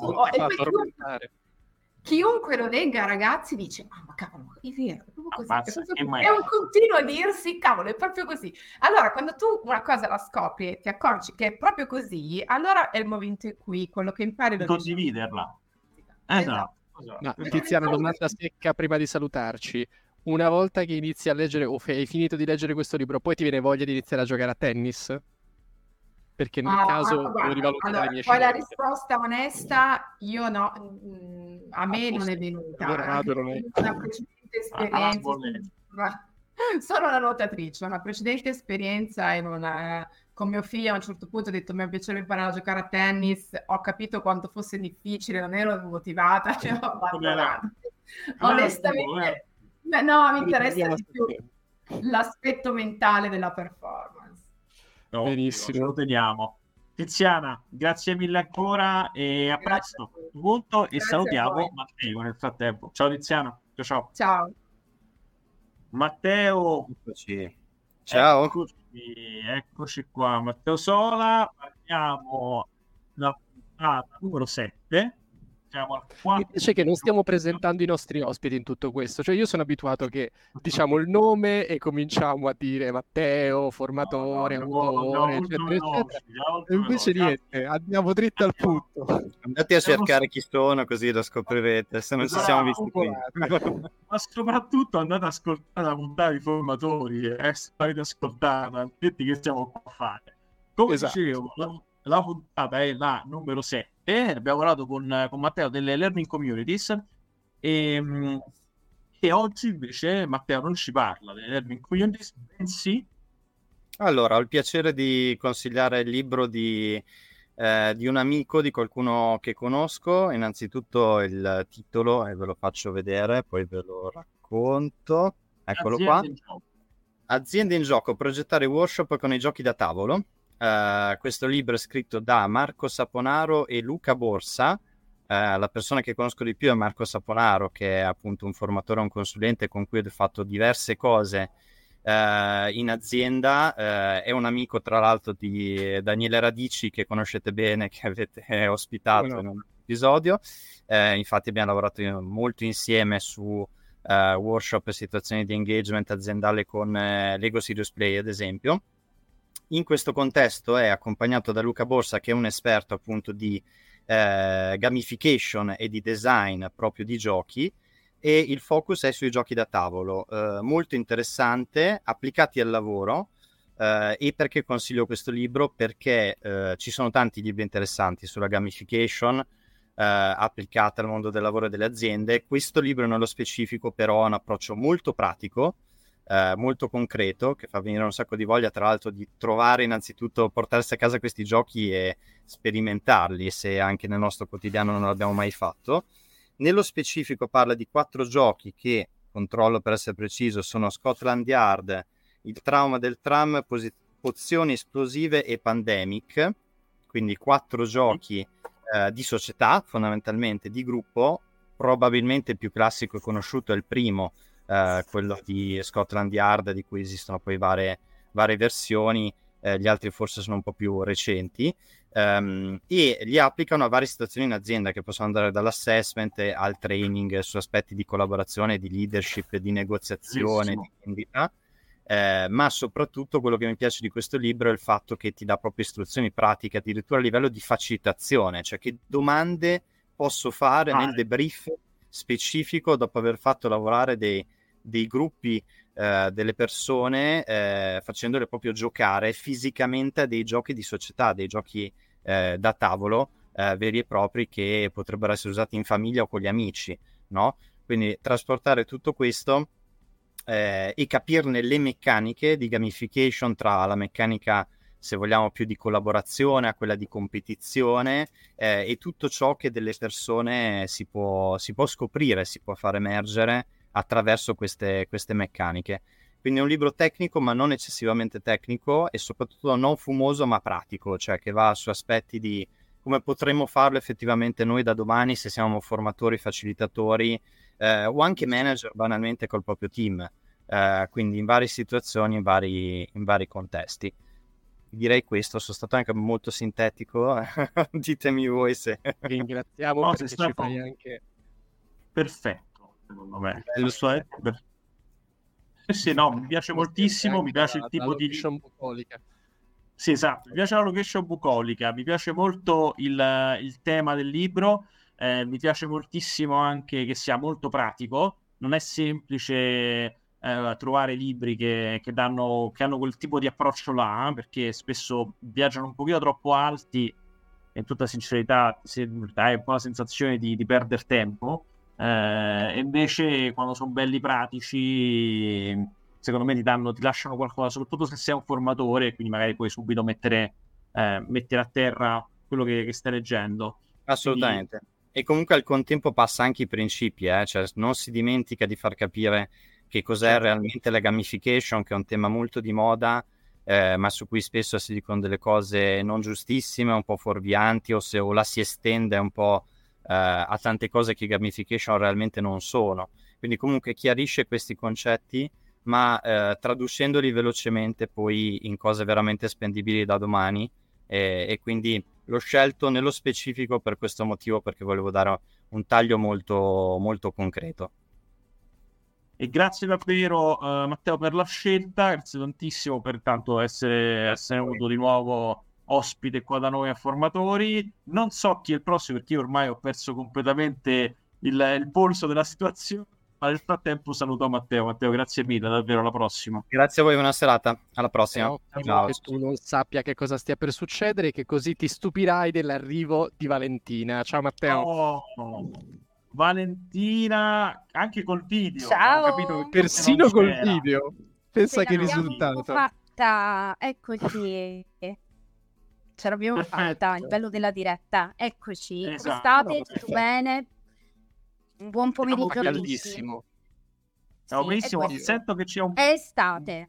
chiunque lo legga, ragazzi, dice, ma cavolo, è vero, è proprio così. È un continuo dirsi, cavolo, è proprio così. Allora, quando tu una cosa la scopri e ti accorgi che è proprio così, allora è il momento in cui quello che impari lo condividerla. Esatto. No, Tiziana, domanda secca prima di salutarci. Una volta che inizi a leggere, o hai finito di leggere questo libro, poi ti viene voglia di iniziare a giocare a tennis? perché nel caso devo guarda, rivalutare allora, le mie poi la scelte. risposta onesta, io no, a me non è venuta. Allora vado, non è- Una precedente esperienza, sono una nuotatrice, una precedente esperienza con mio figlio a un certo punto ho detto mi piaceva imparare a giocare a tennis, ho capito quanto fosse difficile, non ero motivata, e ho abbandonato. Onestamente, no, mi interessa di più l'aspetto mentale della performance. No, Benissimo. ce lo teniamo. Tiziana, grazie mille ancora e a presto. a voi. Punto, e Grazie a salutiamo voi. Matteo nel frattempo. Ciao Tiziana. Ciao. Ciao. Matteo. Eccoci. Ciao. Eccoci qua. Matteo Sola. Parliamo della puntata numero 7. Siamo al Mi piace che non stiamo presentando i nostri ospiti in tutto questo, cioè io sono abituato che diciamo il nome e cominciamo a dire Matteo, formatore, autore, eccetera, eccetera. E invece niente, andiamo dritto al punto. Andate a cercare chi sono, così lo scoprirete, se non ci siamo visti qui. Ma soprattutto andate ad ascoltare la puntata di formatori, se l'avete ascoltata, detti che stiamo qua a fare. Come dicevo, la puntata è la numero 7. Abbiamo lavorato con Matteo delle Learning Communities e oggi invece Matteo non ci parla delle Learning Communities, bensì... Allora, ho il piacere di consigliare il libro di un amico, di qualcuno che conosco. Innanzitutto il titolo, e ve lo faccio vedere, poi ve lo racconto. Eccolo qua. Aziende in gioco, progettare workshop con i giochi da tavolo. Questo libro è scritto da Marco Saponaro e Luca Borsa. La persona che conosco di più è Marco Saponaro, che è appunto un formatore, un consulente con cui ho fatto diverse cose in azienda. È un amico tra l'altro di Daniele Radici, che conoscete bene, che avete ospitato in un episodio. Infatti abbiamo lavorato molto insieme su workshop e situazioni di engagement aziendale con Lego Serious Play, ad esempio. In questo contesto è accompagnato da Luca Borsa, che è un esperto appunto di gamification e di design proprio di giochi, e il focus è sui giochi da tavolo, molto interessante, applicati al lavoro. E perché consiglio questo libro? Perché ci sono tanti libri interessanti sulla gamification applicata al mondo del lavoro e delle aziende. Questo libro nello specifico però ha un approccio molto pratico, molto concreto, che fa venire un sacco di voglia, tra l'altro, di trovare innanzitutto, portarsi a casa questi giochi e sperimentarli, se anche nel nostro quotidiano non l'abbiamo mai fatto. Nello specifico parla di 4 giochi che, controllo per essere preciso, sono Scotland Yard, Il trauma del tram, Pozioni esplosive e Pandemic. Quindi 4 giochi di società, fondamentalmente di gruppo. Probabilmente il più classico e conosciuto è il primo, quello di Scotland Yard, di cui esistono poi varie versioni. Gli altri forse sono un po' più recenti, e li applicano a varie situazioni in azienda, che possono andare dall'assessment al training su aspetti di collaborazione, di leadership, di negoziazione, di vendita. Ma soprattutto quello che mi piace di questo libro è il fatto che ti dà proprio istruzioni pratiche, addirittura a livello di facilitazione, cioè che domande posso fare nel debrief specifico dopo aver fatto lavorare dei gruppi, delle persone, facendole proprio giocare fisicamente a dei giochi di società, dei giochi da tavolo veri e propri, che potrebbero essere usati in famiglia o con gli amici, no? Quindi trasportare tutto questo e capirne le meccaniche di gamification, tra la meccanica, se vogliamo, più di collaborazione a quella di competizione, e tutto ciò che delle persone si può scoprire, si può far emergere attraverso queste meccaniche. Quindi è un libro tecnico, ma non eccessivamente tecnico, e soprattutto non fumoso ma pratico, cioè che va su aspetti di come potremmo farlo effettivamente noi da domani, se siamo formatori, facilitatori, o anche manager banalmente col proprio team, quindi in varie situazioni, in vari contesti. Direi questo, sono stato anche molto sintetico. Ditemi voi se... Ringraziamo, perché ci fai anche... Perfetto, secondo me. Sì, no, mi piace moltissimo, mi piace il tipo di... bucolica. Sì, esatto, mi piace la location bucolica, mi piace molto il tema del libro, mi piace moltissimo anche che sia molto pratico, non è semplice trovare libri che hanno quel tipo di approccio là, perché spesso viaggiano un pochino troppo alti e in tutta sincerità hai un po' la sensazione di perdere tempo, e invece quando sono belli pratici, secondo me ti lasciano qualcosa, soprattutto se sei un formatore, quindi magari puoi subito mettere a terra quello che stai leggendo. Assolutamente. Quindi... E comunque al contempo passa anche i principi, cioè non si dimentica di far capire che cos'è realmente la gamification, che è un tema molto di moda, ma su cui spesso si dicono delle cose non giustissime, un po' fuorvianti, o la si estende un po' a tante cose che gamification realmente non sono. Quindi comunque chiarisce questi concetti, ma traducendoli velocemente poi in cose veramente spendibili da domani, e quindi l'ho scelto nello specifico per questo motivo, perché volevo dare un taglio molto, molto concreto. E grazie davvero Matteo per la scelta, grazie tantissimo per tanto essere venuto di nuovo ospite qua da noi a Formatori. Non so chi è il prossimo, perché io ormai ho perso completamente il polso della situazione, ma nel frattempo saluto Matteo. Matteo, grazie mille, davvero, alla prossima. Grazie a voi, buona serata, alla prossima. Ciao. Che tu non sappia che cosa stia per succedere, che così ti stupirai dell'arrivo di Valentina. Ciao Matteo. Oh. Valentina, anche col video. Ciao. Ho capito persino col video. Pensa che risultato. Fatta, eccoci. Ce l'abbiamo fatta, il bello della diretta. Eccoci. Esatto. Come state? Tutto bene? Un buon pomeriggio. Caldissimo. Ciao, benissimo. Sento che c'è È estate.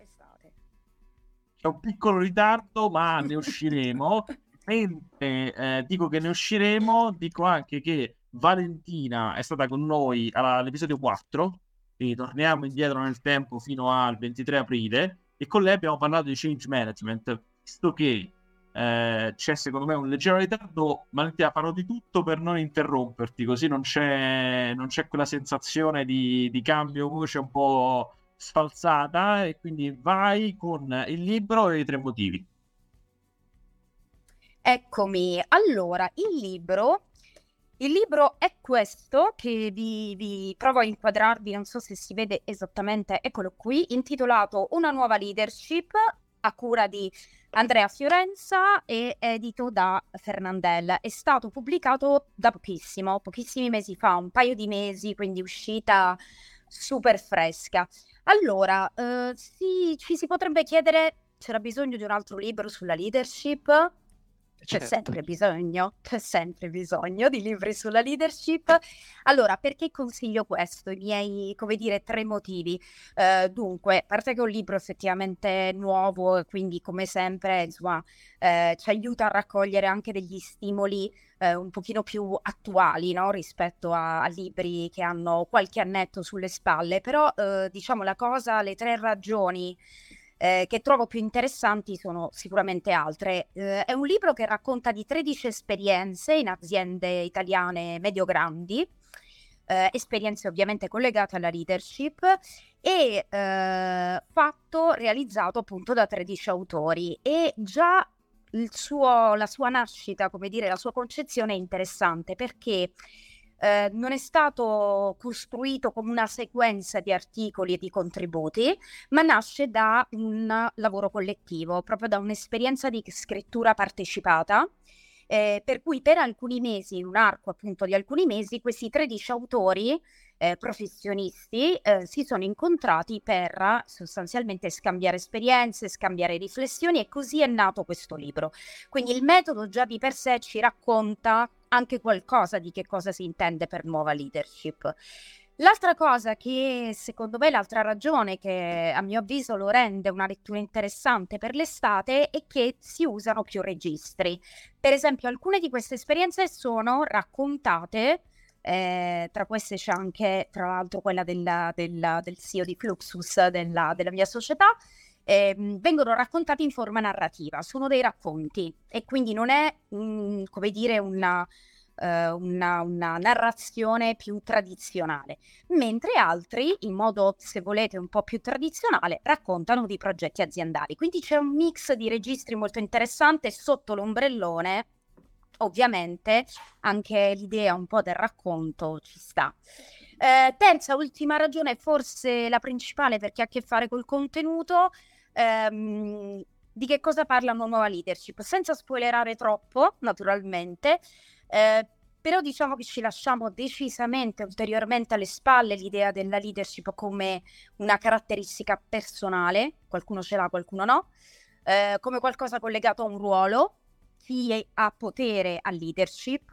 C'è un piccolo ritardo, ma ne usciremo. Mentre dico che ne usciremo, dico anche che Valentina è stata con noi all'episodio 4, quindi torniamo indietro nel tempo fino al 23 aprile, e con lei abbiamo parlato di change management, visto che c'è secondo me un leggero ritardo. Valentina, farò di tutto per non interromperti, così non c'è quella sensazione di cambio voce un po' sfalsata, e quindi vai con il libro e i 3 motivi. Eccomi. Allora, il libro è questo, che vi provo a inquadrarvi, non so se si vede esattamente, eccolo qui, intitolato Una nuova leadership, a cura di Andrea Fiorenza e edito da Fernandel. È stato pubblicato da pochissimi mesi fa, un paio di mesi, quindi uscita super fresca. Allora, ci si potrebbe chiedere, c'era bisogno di un altro libro sulla leadership? C'è sempre bisogno di libri sulla leadership. Allora, perché consiglio questo? I miei, 3 motivi. Dunque, a parte che è un libro effettivamente nuovo, quindi come sempre, insomma, ci aiuta a raccogliere anche degli stimoli un pochino più attuali, no? Rispetto a libri che hanno qualche annetto sulle spalle. Però, diciamo, le 3 ragioni che trovo più interessanti sono sicuramente altre. È un libro che racconta di 13 esperienze in aziende italiane medio-grandi, esperienze ovviamente collegate alla leadership, e realizzato appunto da 13 autori, e già la sua nascita, la sua concezione è interessante, perché non è stato costruito come una sequenza di articoli e di contributi, ma nasce da un lavoro collettivo, proprio da un'esperienza di scrittura partecipata, per cui per alcuni mesi, in un arco appunto di alcuni mesi, questi 13 autori professionisti si sono incontrati per sostanzialmente scambiare esperienze, scambiare riflessioni, e così è nato questo libro. Quindi il metodo già di per sé ci racconta anche qualcosa di che cosa si intende per nuova leadership. L'altra cosa che secondo me, l'altra ragione che a mio avviso lo rende una lettura interessante per l'estate, è che si usano più registri. Per esempio, alcune di queste esperienze sono raccontate, tra queste c'è anche tra l'altro quella del CEO di Fluxus, della mia società. Vengono raccontati in forma narrativa, sono dei racconti, e quindi non è una narrazione più tradizionale, mentre altri, in modo, se volete, un po' più tradizionale, raccontano di progetti aziendali. Quindi c'è un mix di registri molto interessante. Sotto l'ombrellone ovviamente anche l'idea un po' del racconto ci sta. Terza, ultima ragione, forse la principale perché ha a che fare col contenuto, di che cosa parla una nuova leadership, senza spoilerare troppo, naturalmente, però diciamo che ci lasciamo decisamente ulteriormente alle spalle l'idea della leadership come una caratteristica personale, qualcuno ce l'ha, qualcuno no, come qualcosa collegato a un ruolo. Chi ha potere ha leadership,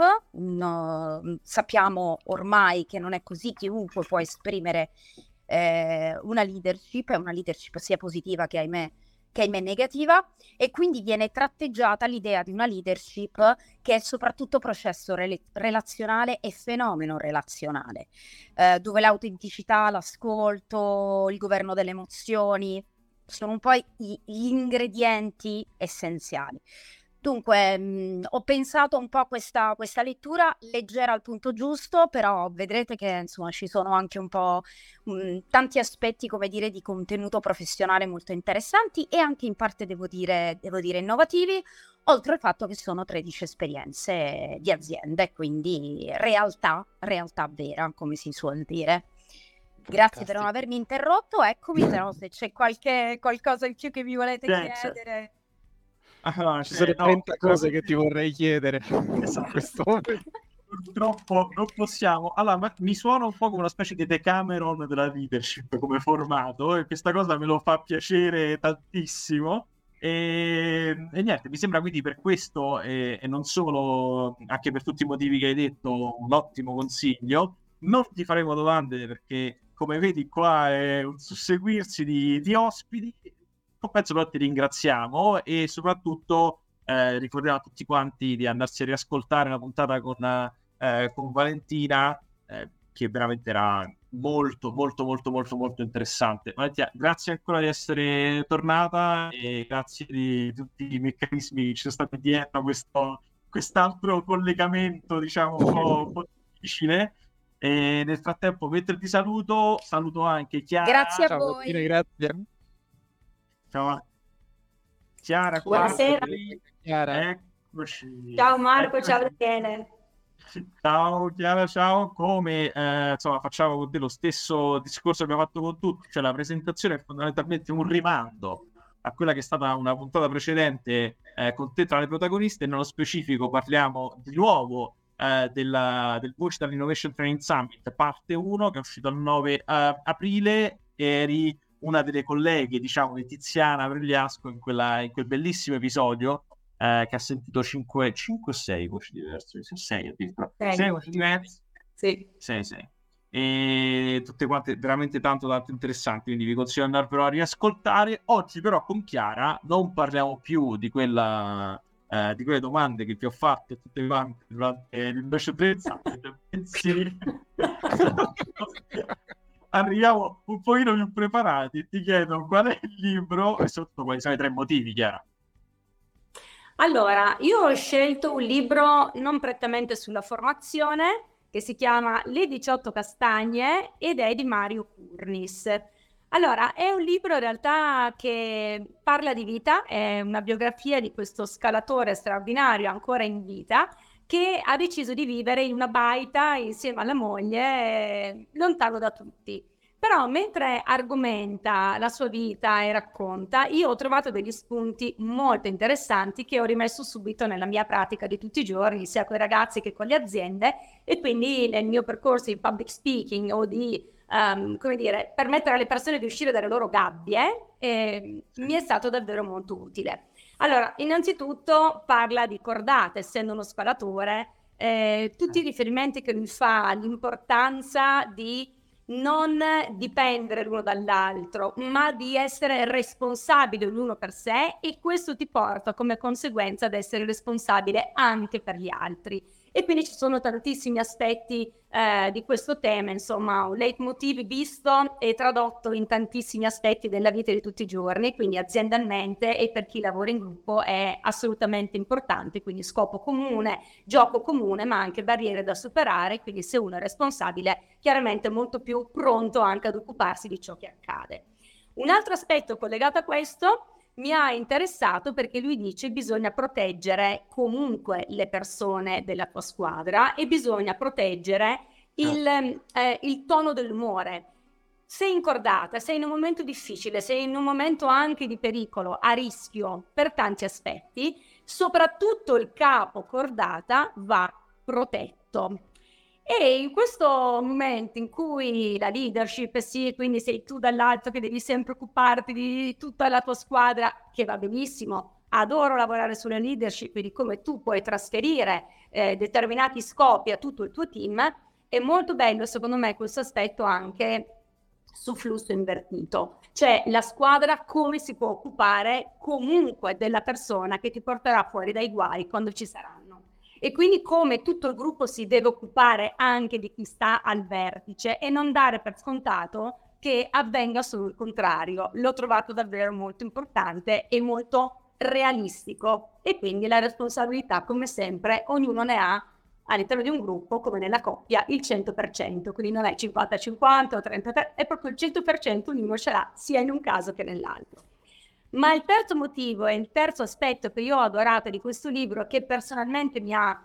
sappiamo ormai che non è così, chiunque può esprimere una leadership, è una leadership sia positiva che ahimè negativa, e quindi viene tratteggiata l'idea di una leadership che è soprattutto processo relazionale e fenomeno relazionale, dove l'autenticità, l'ascolto, il governo delle emozioni sono un po' gli ingredienti essenziali. Dunque, ho pensato un po' a questa lettura leggera al punto giusto, però vedrete che insomma ci sono anche un po' tanti aspetti, come dire, di contenuto professionale molto interessanti e anche in parte devo dire innovativi, oltre al fatto che sono 13 esperienze di aziende, quindi realtà vera, come si suol dire. Grazie per non avermi interrotto, eccomi, però se c'è qualcosa in più che mi volete chiedere... Ci sono 30 cose che ti vorrei chiedere. Esatto. Questo momento. Purtroppo non possiamo. Allora, ma mi suona un po' come una specie di Decameron della leadership come formato, e questa cosa me lo fa piacere tantissimo. E niente, mi sembra quindi per questo e non solo, anche per tutti i motivi che hai detto, un ottimo consiglio. Non ti faremo domande perché, come vedi, qua è un susseguirsi di ospiti. Penso però ti ringraziamo e soprattutto ricordiamo a tutti quanti di andarsi a riascoltare la puntata con Valentina, che veramente era molto interessante. Valentina, grazie ancora di essere tornata e grazie di tutti i meccanismi che ci sono stati dietro quest'altro collegamento, diciamo, un po' difficile. E nel frattempo, mentre ti saluto anche Chiara. Grazie a Ciao, voi. grazie. Ciao Chiara, buonasera. Chiara. Eccoci. Ciao Marco, ciao Daniele. Ciao Chiara, ciao. Come insomma facciamo con te lo stesso discorso che abbiamo fatto con tutti, cioè la presentazione è fondamentalmente un rimando a quella che è stata una puntata precedente con te tra le protagoniste. Nello specifico parliamo di nuovo del Digital Innovation Training Summit parte 1 che è uscito il 9 aprile. Eri una delle colleghe, diciamo, di Tiziana Pregliasco in quel bellissimo episodio che ha sentito 5 o 6 voci diverse, 6 addirittura, 6 voci diverse, sì. 6 e tutte quante veramente tanto interessanti, quindi vi consiglio di andarvelo a riascoltare. Oggi però con Chiara non parliamo più di quelle domande che ti ho fatto tutte quante durante il nostro pensieri. Arriviamo un pochino più preparati. Ti chiedo qual è il libro e soprattutto quali sono i 3 motivi, Chiara. Allora, io ho scelto un libro non prettamente sulla formazione, che si chiama Le 18 castagne ed è di Mario Curnis. Allora, è un libro in realtà che parla di vita, è una biografia di questo scalatore straordinario ancora in vita, che ha deciso di vivere in una baita insieme alla moglie, lontano da tutti. Però mentre argomenta la sua vita e racconta, io ho trovato degli spunti molto interessanti che ho rimesso subito nella mia pratica di tutti i giorni, sia con i ragazzi che con le aziende, e quindi nel mio percorso di public speaking o di, come dire, permettere alle persone di uscire dalle loro gabbie, mi è stato davvero molto utile. Allora, innanzitutto parla di cordate, essendo uno scalatore, tutti i riferimenti che lui fa all'importanza di non dipendere l'uno dall'altro, ma di essere responsabile l'uno per sé, e questo ti porta come conseguenza ad essere responsabile anche per gli altri. E quindi ci sono tantissimi aspetti di questo tema, insomma, un leitmotiv visto e tradotto in tantissimi aspetti della vita di tutti i giorni, quindi aziendalmente e per chi lavora in gruppo è assolutamente importante, quindi scopo comune, gioco comune, ma anche barriere da superare, quindi se uno è responsabile chiaramente è molto più pronto anche ad occuparsi di ciò che accade. Un altro aspetto collegato a questo mi ha interessato perché lui dice bisogna proteggere comunque le persone della tua squadra e bisogna proteggere il tono dell'umore. Sei incordata, sei in un momento difficile, sei in un momento anche di pericolo, a rischio per tanti aspetti, soprattutto il capo cordata va protetto. E in questo momento in cui la leadership, sì, quindi sei tu dall'alto che devi sempre occuparti di tutta la tua squadra, che va benissimo, adoro lavorare sulla leadership, di come tu puoi trasferire determinati scopi a tutto il tuo team, è molto bello secondo me questo aspetto anche su flusso invertito, cioè la squadra come si può occupare comunque della persona che ti porterà fuori dai guai quando ci saranno. E quindi come tutto il gruppo si deve occupare anche di chi sta al vertice e non dare per scontato che avvenga solo il contrario. L'ho trovato davvero molto importante e molto realistico, e quindi la responsabilità, come sempre, ognuno ne ha all'interno di un gruppo, come nella coppia, il 100%, quindi non è 50-50 o 33, è proprio il 100%, ognuno ce l'ha sia in un caso che nell'altro. Ma il terzo motivo e il terzo aspetto che io ho adorato di questo libro, che personalmente mi ha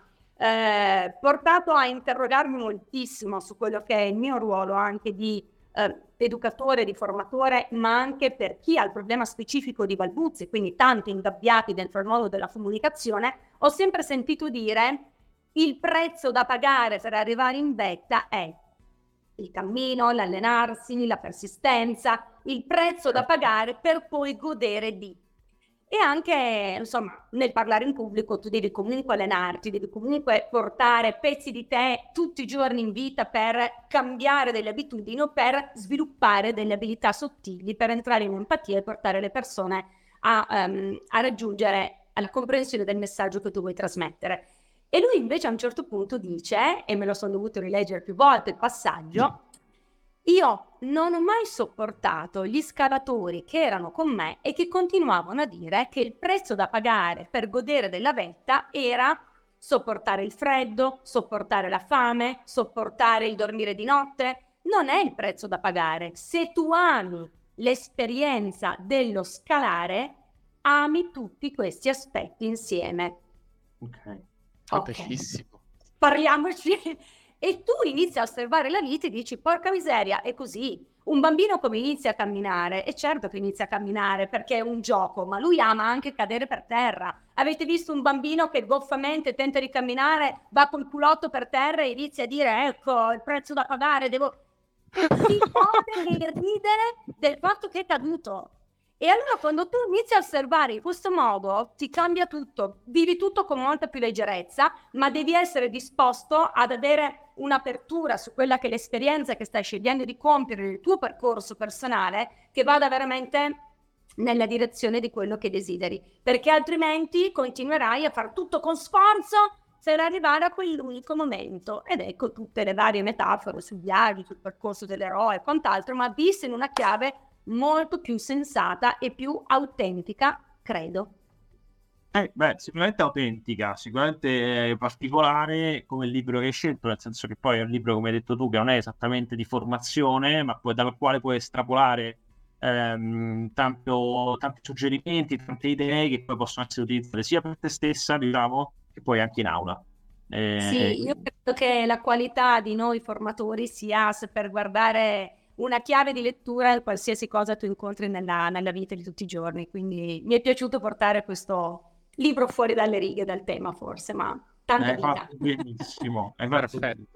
portato a interrogarmi moltissimo su quello che è il mio ruolo anche di educatore, di formatore, ma anche per chi ha il problema specifico di balbuzie, quindi tanti ingabbiati dentro il mondo della comunicazione, ho sempre sentito dire il prezzo da pagare per arrivare in vetta è il cammino, l'allenarsi, la persistenza, il prezzo da pagare per poi godere di. E anche, insomma, nel parlare in pubblico tu devi comunque allenarti, devi comunque portare pezzi di te tutti i giorni in vita per cambiare delle abitudini o per sviluppare delle abilità sottili, per entrare in empatia e portare le persone a raggiungere alla comprensione del messaggio che tu vuoi trasmettere. E lui invece a un certo punto dice, e me lo sono dovuto rileggere più volte il passaggio, io non ho mai sopportato gli scalatori che erano con me e che continuavano a dire che il prezzo da pagare per godere della vetta era sopportare il freddo, sopportare la fame, sopportare il dormire di notte. Non è il prezzo da pagare. Se tu ami l'esperienza dello scalare, ami tutti questi aspetti insieme. Ok. Bellissimo. Parliamoci. E tu inizi a osservare la vita e dici, porca miseria, è così. Un bambino come inizia a camminare? E certo che inizia a camminare perché è un gioco, ma lui ama anche cadere per terra. Avete visto un bambino che goffamente tenta di camminare, va col culotto per terra e inizia a dire, ecco, il prezzo da pagare, devo... Si gode e ridere del fatto che è caduto. E allora quando tu inizi a osservare in questo modo ti cambia tutto, vivi tutto con molta più leggerezza, ma devi essere disposto ad avere un'apertura su quella che è l'esperienza che stai scegliendo di compiere nel tuo percorso personale, che vada veramente nella direzione di quello che desideri, perché altrimenti continuerai a fare tutto con sforzo per arrivare a quell'unico momento. Ed ecco tutte le varie metafore sul viaggio, sul percorso dell'eroe e quant'altro, ma viste in una chiave molto più sensata e più autentica, credo. Sicuramente autentica, sicuramente particolare come il libro che hai scelto, nel senso che poi è un libro, come hai detto tu, che non è esattamente di formazione, ma dal quale puoi estrapolare tanti suggerimenti, tante idee che poi possono essere utilizzate sia per te stessa, diciamo, che poi anche in aula. Sì, io credo che la qualità di noi formatori sia saper guardare una chiave di lettura in qualsiasi cosa tu incontri nella vita di tutti i giorni, quindi mi è piaciuto portare questo libro fuori dalle righe dal tema forse, ma tanta vita. Fatto benissimo, è Perfetto.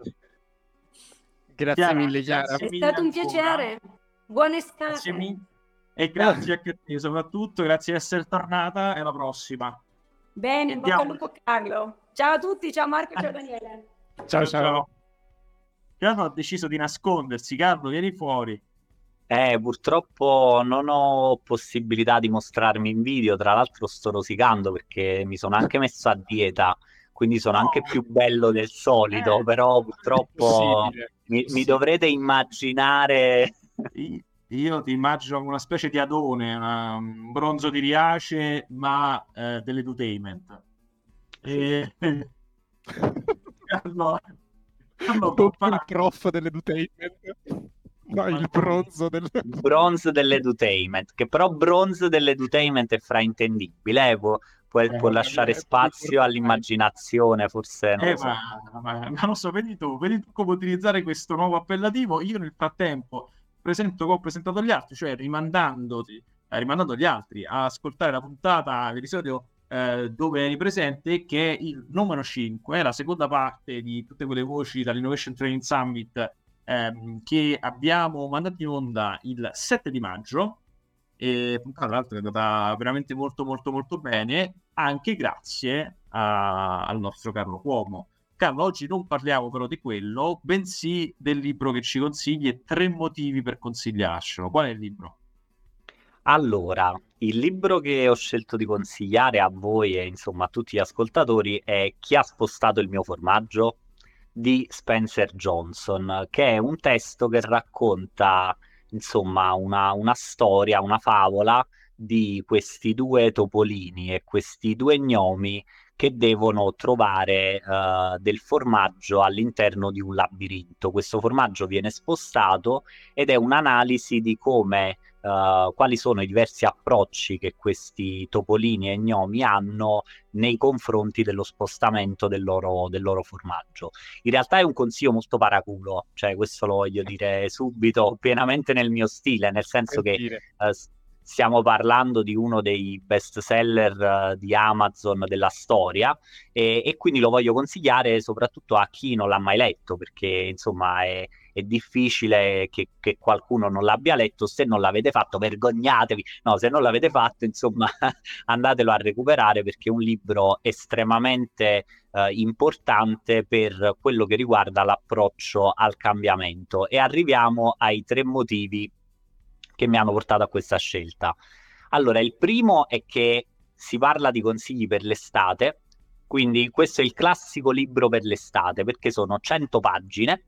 Grazie mille Chiara. È stato un piacere, buona estate. Grazie mille. E grazie a te soprattutto, grazie di essere tornata e alla prossima. Bene, in bocca al lupo Carlo. Ciao a tutti, ciao Marco, ciao Daniele. Ciao. Carlo ha deciso di nascondersi. Carlo, vieni fuori. Purtroppo non ho possibilità di mostrarmi in video, tra l'altro sto rosicando perché mi sono anche messo a dieta, quindi sono anche più bello del solito, però purtroppo mi dovrete immaginare... Io ti immagino una specie di Adone, un bronzo di Riace, ma dell'edutainment. Carlo, il prof dell'edutainment. No, il bronzo dell'edutainment, che però bronzo dell'edutainment è fraintendibile, può lasciare spazio all'immaginazione, forse non lo so. Ma non so, vedi tu come utilizzare questo nuovo appellativo. Io nel frattempo presento come ho presentato gli altri, cioè rimandando gli altri a ascoltare la puntata dell'episodio dove eri presente, che è il numero 5, la seconda parte di tutte quelle voci dall'Innovation Training Summit che abbiamo mandato in onda il 7 di maggio. E tra l'altro è andata veramente molto molto molto bene, anche grazie al nostro Carlo Cuomo. Carlo, oggi non parliamo però di quello, bensì del libro che ci consigli e 3 motivi per consigliarcelo. Qual è il libro? Allora, il libro che ho scelto di consigliare a voi e insomma a tutti gli ascoltatori è Chi ha spostato il mio formaggio di Spencer Johnson, che è un testo che racconta insomma una storia, una favola di questi 2 topolini e questi 2 gnomi che devono trovare del formaggio all'interno di un labirinto. Questo formaggio viene spostato ed è un'analisi di come quali sono i diversi approcci che questi topolini e gnomi hanno nei confronti dello spostamento del loro formaggio. In realtà è un consiglio molto paraculo, cioè questo lo voglio dire subito, pienamente nel mio stile, nel senso che stiamo parlando di uno dei best seller di Amazon della storia e quindi lo voglio consigliare soprattutto a chi non l'ha mai letto, perché insomma è difficile che qualcuno non l'abbia letto. Se non l'avete fatto, vergognatevi. No, se non l'avete fatto, insomma, andatelo a recuperare, perché è un libro estremamente importante per quello che riguarda l'approccio al cambiamento. E arriviamo ai 3 motivi che mi hanno portato a questa scelta. Allora, il primo è che si parla di consigli per l'estate, quindi questo è il classico libro per l'estate, perché sono 100 pagine.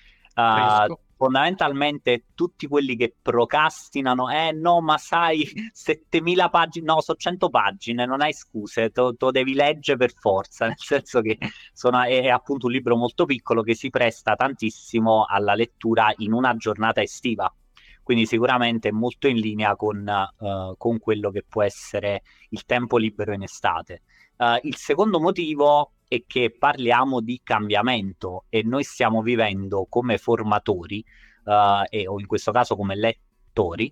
Fondamentalmente tutti quelli che procrastinano, no, ma sai, 7000 pagine, no, sono 100 pagine, non hai scuse, te devi leggere per forza, nel senso che è appunto un libro molto piccolo che si presta tantissimo alla lettura in una giornata estiva. Quindi sicuramente è molto in linea con quello che può essere il tempo libero in estate. Il secondo motivo è che parliamo di cambiamento e noi stiamo vivendo come formatori o in questo caso come lettori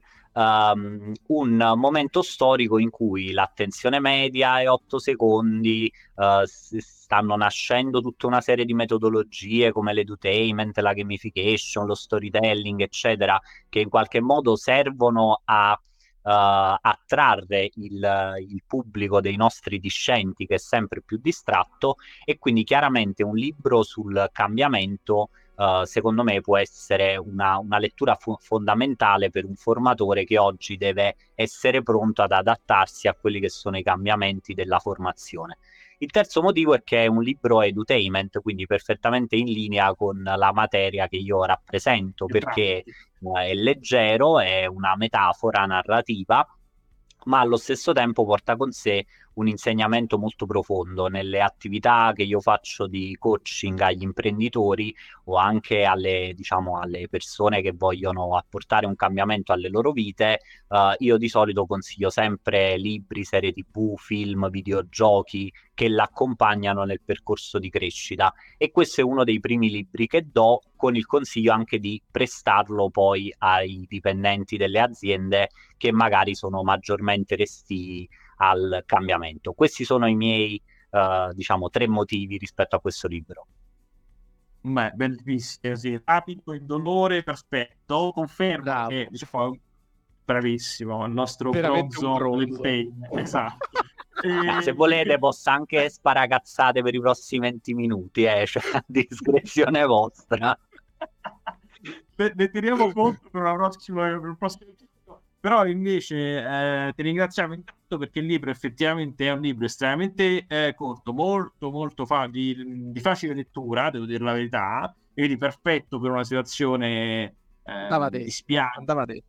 un momento storico in cui l'attenzione media è 8 secondi, stanno nascendo tutta una serie di metodologie come l'edutainment, la gamification, lo storytelling, eccetera, che in qualche modo servono a attrarre il pubblico dei nostri discenti, che è sempre più distratto, e quindi chiaramente un libro sul cambiamento secondo me può essere una lettura fondamentale per un formatore che oggi deve essere pronto ad adattarsi a quelli che sono i cambiamenti della formazione. Il terzo motivo è che è un libro edutainment, quindi perfettamente in linea con la materia che io rappresento, perché è leggero, è una metafora narrativa, ma allo stesso tempo porta con sé un insegnamento molto profondo nelle attività che io faccio di coaching agli imprenditori o anche alle persone che vogliono apportare un cambiamento alle loro vite. Io di solito consiglio sempre libri, serie TV, film, videogiochi che l'accompagnano nel percorso di crescita, e questo è uno dei primi libri che do, con il consiglio anche di prestarlo poi ai dipendenti delle aziende che magari sono maggiormente restii al cambiamento. Questi sono i miei 3 motivi rispetto a questo libro. Beh, bellissimo, sì. Rapido, indolore, perfetto. Confermo che bravissimo, il nostro bronzo. Esatto. Se volete posso anche sparacazzate per i prossimi 20 minuti, cioè a discrezione vostra. Ne teniamo conto per un prossimo però invece ti ringraziamo intanto perché il libro effettivamente è un libro estremamente corto, molto molto di facile lettura, devo dire la verità, quindi perfetto per una situazione di spiaggia. Andava detto.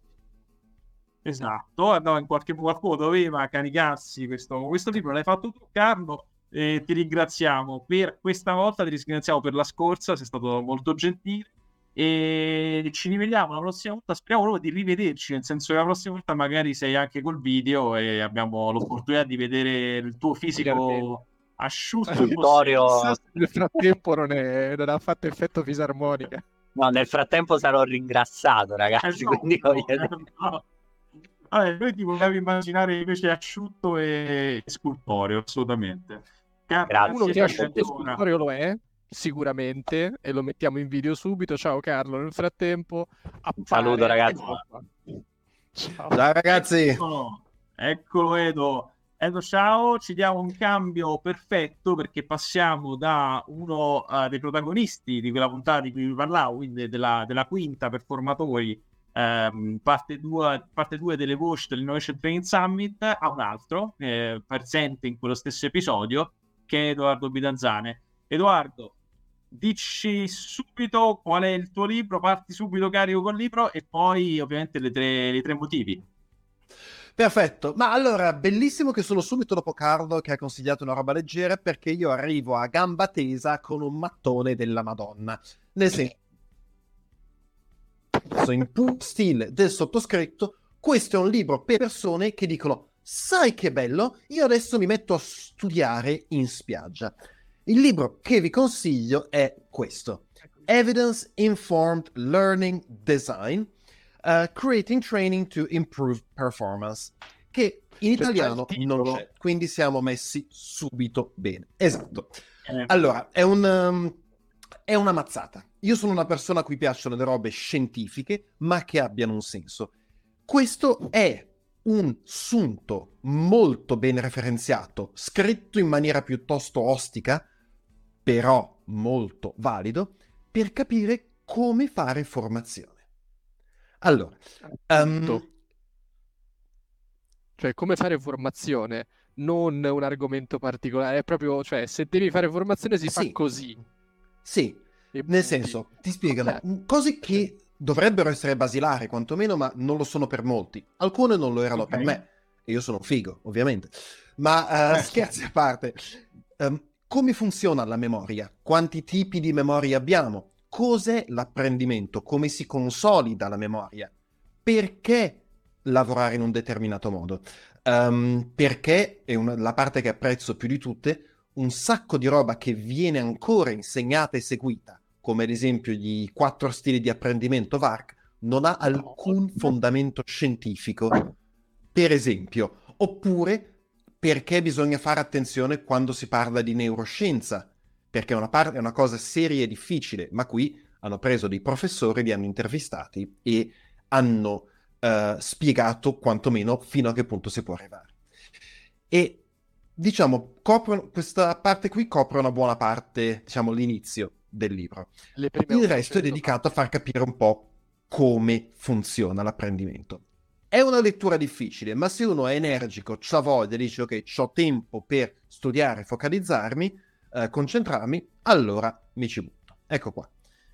Esatto, andava in qualcuno doveva caricarsi questo libro, l'hai fatto tu, Carlo, ti ringraziamo per questa volta, ti ringraziamo per la scorsa, sei stato molto gentile. e ci rivediamo la prossima volta. Speriamo proprio di rivederci, nel senso che la prossima volta magari sei anche col video e abbiamo l'opportunità di vedere il tuo fisico asciutto. Vittorio, Nel frattempo non ha fatto effetto fisarmonica. no, nel frattempo sarò ringrassato, ragazzi, No, quindi no, voglio dire- no. Vabbè, noi ti vogliamo immaginare invece asciutto e scultoreo, assolutamente. Grazie. Uno che per asciutto e ancora. scultoreo lo è, sicuramente, e lo mettiamo in video subito. Ciao Carlo, nel frattempo appare... Saluto, ragazzi. Eccolo qua. Ciao. Ciao ragazzi. Eccolo Edo. Edo, ciao, ci diamo un cambio perfetto perché passiamo da uno dei protagonisti di quella puntata di cui vi parlavo, quindi della quinta per formatori, parte 2 delle voci dell'Innovation Training Summit, a un altro presente in quello stesso episodio, che è Edoardo Bidanzane. Edoardo, dici subito qual è il tuo libro, parti subito carico col libro e poi ovviamente i tre motivi. Perfetto, ma allora bellissimo che sono subito dopo Carlo che ha consigliato una roba leggera, perché io arrivo a gamba tesa con un mattone della Madonna, nel senso in puro stile del sottoscritto. Questo è un libro per persone che dicono: sai che bello, io adesso mi metto a studiare in spiaggia. Il libro che vi consiglio è questo: Evidence Informed Learning Design, Creating Training to Improve Performance, che in italiano non c'è, quindi siamo messi subito bene. Esatto. Allora, è una mazzata. Io sono una persona a cui piacciono le robe scientifiche, ma che abbiano un senso. Questo è un sunto molto ben referenziato, scritto in maniera piuttosto ostica, però molto valido, per capire come fare formazione. Allora, cioè come fare formazione, non un argomento particolare, è proprio, cioè, se devi fare formazione si fa così. Sì, nel senso, ti spiegano cose che dovrebbero essere basilari quantomeno, ma non lo sono per molti. Alcune non lo erano per me, e io sono un figo, ovviamente. Ma scherzi a parte, come funziona la memoria? Quanti tipi di memoria abbiamo? Cos'è l'apprendimento? Come si consolida la memoria? Perché lavorare in un determinato modo? Perché, è la parte che apprezzo più di tutte, un sacco di roba che viene ancora insegnata e seguita, come ad esempio gli 4 stili di apprendimento VARC, non ha alcun fondamento scientifico, per esempio. Oppure perché bisogna fare attenzione quando si parla di neuroscienza, perché è una cosa seria e difficile, ma qui hanno preso dei professori, li hanno intervistati e hanno spiegato quantomeno fino a che punto si può arrivare. E diciamo, questa parte qui copre una buona parte, diciamo, l'inizio del libro. Il resto è dedicato a far capire un po' come funziona l'apprendimento. È una lettura difficile, ma se uno è energico, c'ha voglia, dice ok, c'ho tempo per studiare, focalizzarmi, concentrarmi, allora mi ci butto. Ecco qua.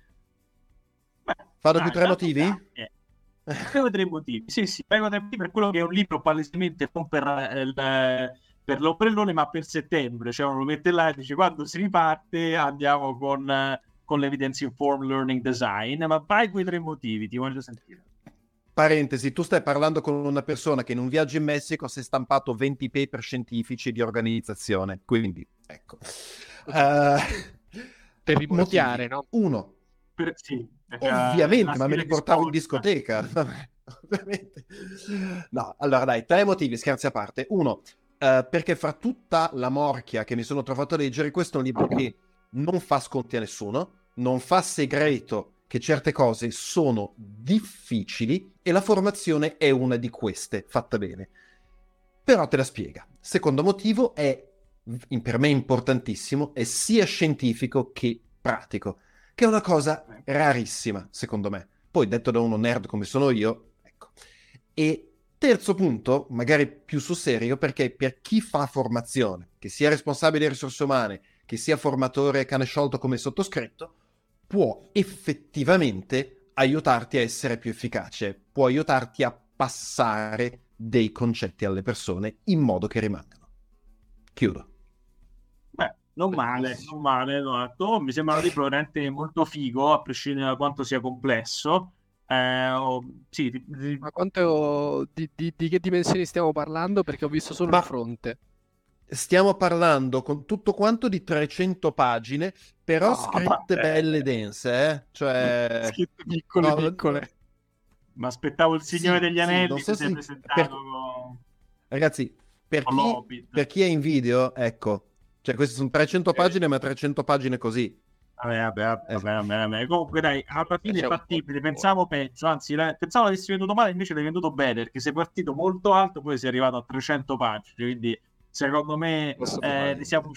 Vado più 3 motivi? Prego 3 motivi. Sì, prego 3 motivi per quello che è un libro palesemente non per l'ombrellone, ma per settembre. Cioè uno lo mette là e dice quando si riparte andiamo con l'Evidence Informed Learning Design. Ma vai quei 3 motivi, ti voglio sentire. Parentesi, tu stai parlando con una persona che in un viaggio in Messico si è stampato 20 paper scientifici di organizzazione, quindi ecco. Per rimorchiare, no? Uno. Sì, ovviamente, ma me li portavo in discoteca. Ovviamente. No, allora dai, 3 motivi, scherzi a parte. Uno, perché fra tutta la morchia che mi sono trovato a leggere, questo è un libro che non fa sconti a nessuno, non fa segreto che certe cose sono difficili e la formazione è una di queste, fatta bene. Però te la spiega. Secondo motivo è, per me importantissimo, è sia scientifico che pratico, che è una cosa rarissima, secondo me. Poi, detto da uno nerd come sono io, ecco. E terzo punto, magari più sul serio, perché per chi fa formazione, che sia responsabile di risorse umane, che sia formatore cane sciolto come sottoscritto, può effettivamente aiutarti a essere più efficace, può aiutarti a passare dei concetti alle persone in modo che rimangano. Chiudo. Non male, esatto. Mi sembra un libro veramente molto figo, a prescindere da quanto sia complesso. Sì, Ma quanto di che dimensioni stiamo parlando? Perché ho visto solo il fronte. Stiamo parlando con tutto quanto di 300 pagine, però scritte belle e dense, Cioè... Scritte piccole. Ma aspettavo il Signore degli Anelli, non so si è se- presentato Ragazzi, per con chi, l'Hobbit. per chi è in video, ecco, cioè queste sono 300 pagine, ma 300 pagine così. Vabbè. Comunque dai, alla fine è fattibile, pensavo peggio, anzi pensavo avessi venduto male, invece l'hai venduto bene, perché sei partito molto alto, poi sei arrivato a 300 pagine, quindi secondo me ne siamo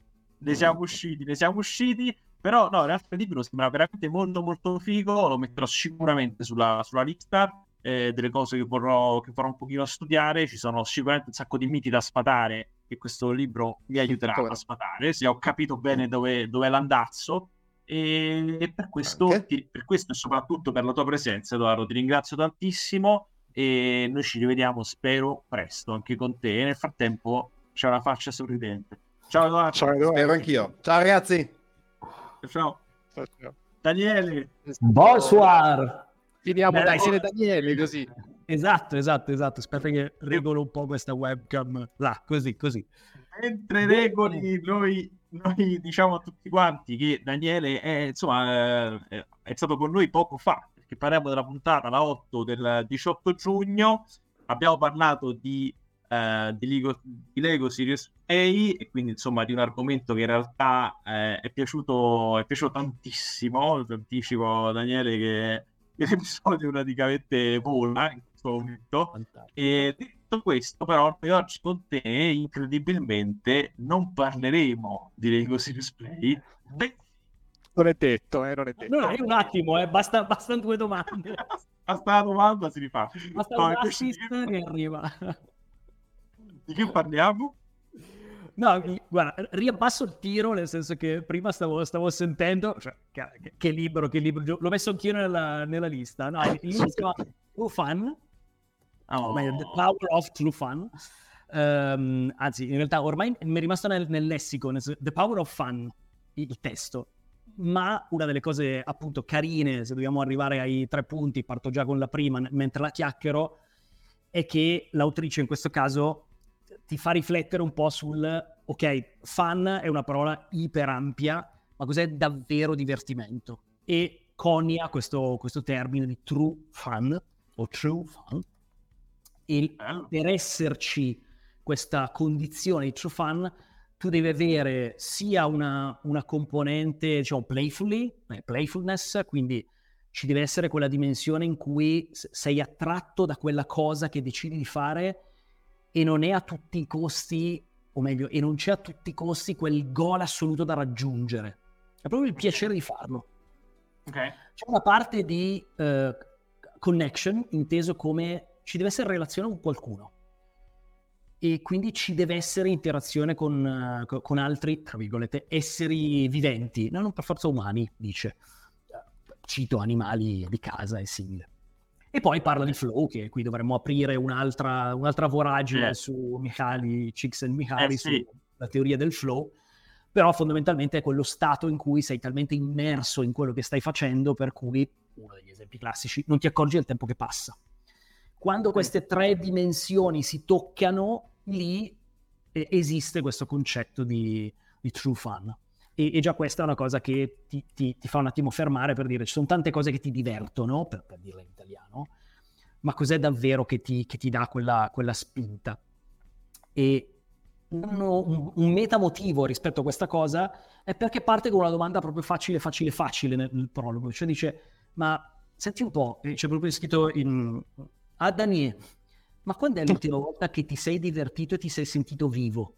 usciti, però no, in realtà il libro sembra veramente molto molto figo, lo metterò sicuramente sulla lista delle cose che farò un pochino studiare. Ci sono sicuramente un sacco di miti da sfatare che questo libro mi aiuterà a sfatare, se ho capito bene dove è l'andazzo, e per questo e soprattutto per la tua presenza, Edoardo, ti ringrazio tantissimo e noi ci rivediamo, spero presto anche con te. Nel frattempo c'è una faccia sorridente. Ciao Edoardo. Spero anch'io. Ciao ragazzi. Ciao. Daniele. Bonsoir. Finiamo dai, siete Daniele, così. Esatto. Aspetta che regolo un po' questa webcam. Là, così. Mentre regoli, noi diciamo a tutti quanti che Daniele è stato con noi poco fa, perché parliamo della puntata, la 8 del 18 giugno. Abbiamo parlato di Lego Serious A, e quindi insomma di un argomento che in realtà è piaciuto tantissimo. Ti anticipo, Daniele, che l'episodio praticamente vola in questo momento. E detto questo, però, noi oggi con te incredibilmente non parleremo di Lego Serious Play. Non è detto. No, un attimo, basta 2 domande. Basta la domanda, si rifà. Basta un assist che arriva. Di che parliamo? No, guarda, riabbasso il tiro, nel senso che prima stavo sentendo, cioè, che libro, l'ho messo anch'io nella lista. No, il libro si chiama True Fun, The Power of True Fun. Anzi, in realtà ormai mi è rimasto nel lessico, The Power of Fun, il testo. Ma una delle cose appunto carine, se dobbiamo arrivare ai 3 punti, parto già con la prima mentre la chiacchiero, è che l'autrice in questo caso ti fa riflettere un po' ok, fun è una parola iper ampia, ma cos'è davvero divertimento? E conia questo termine di true fun, o true fun, e per esserci questa condizione di true fun, tu devi avere sia una componente, diciamo, playfulness, quindi ci deve essere quella dimensione in cui sei attratto da quella cosa che decidi di fare, e non è a tutti i costi, o meglio, e non c'è a tutti i costi quel goal assoluto da raggiungere. È proprio il piacere di farlo. Okay. C'è una parte di connection, inteso come ci deve essere relazione con qualcuno. E quindi ci deve essere interazione con altri, tra virgolette, esseri viventi. No, non per forza umani, dice. Cito animali di casa e simile. E poi parla di flow, che qui dovremmo aprire un'altra voragine su Mihaly Csikszentmihalyi, sulla teoria del flow, però fondamentalmente è quello stato in cui sei talmente immerso in quello che stai facendo, per cui, uno degli esempi classici, non ti accorgi del tempo che passa. Quando queste 3 dimensioni si toccano, lì esiste questo concetto di true fun. E già questa è una cosa che ti fa un attimo fermare, per dire, ci sono tante cose che ti divertono, per dirla in italiano, ma cos'è davvero che ti dà quella spinta? E un metamotivo rispetto a questa cosa è perché parte con una domanda proprio facile nel prologo, cioè dice, ma senti un po', c'è proprio scritto Daniele, ma quando è l'ultima volta che ti sei divertito e ti sei sentito vivo?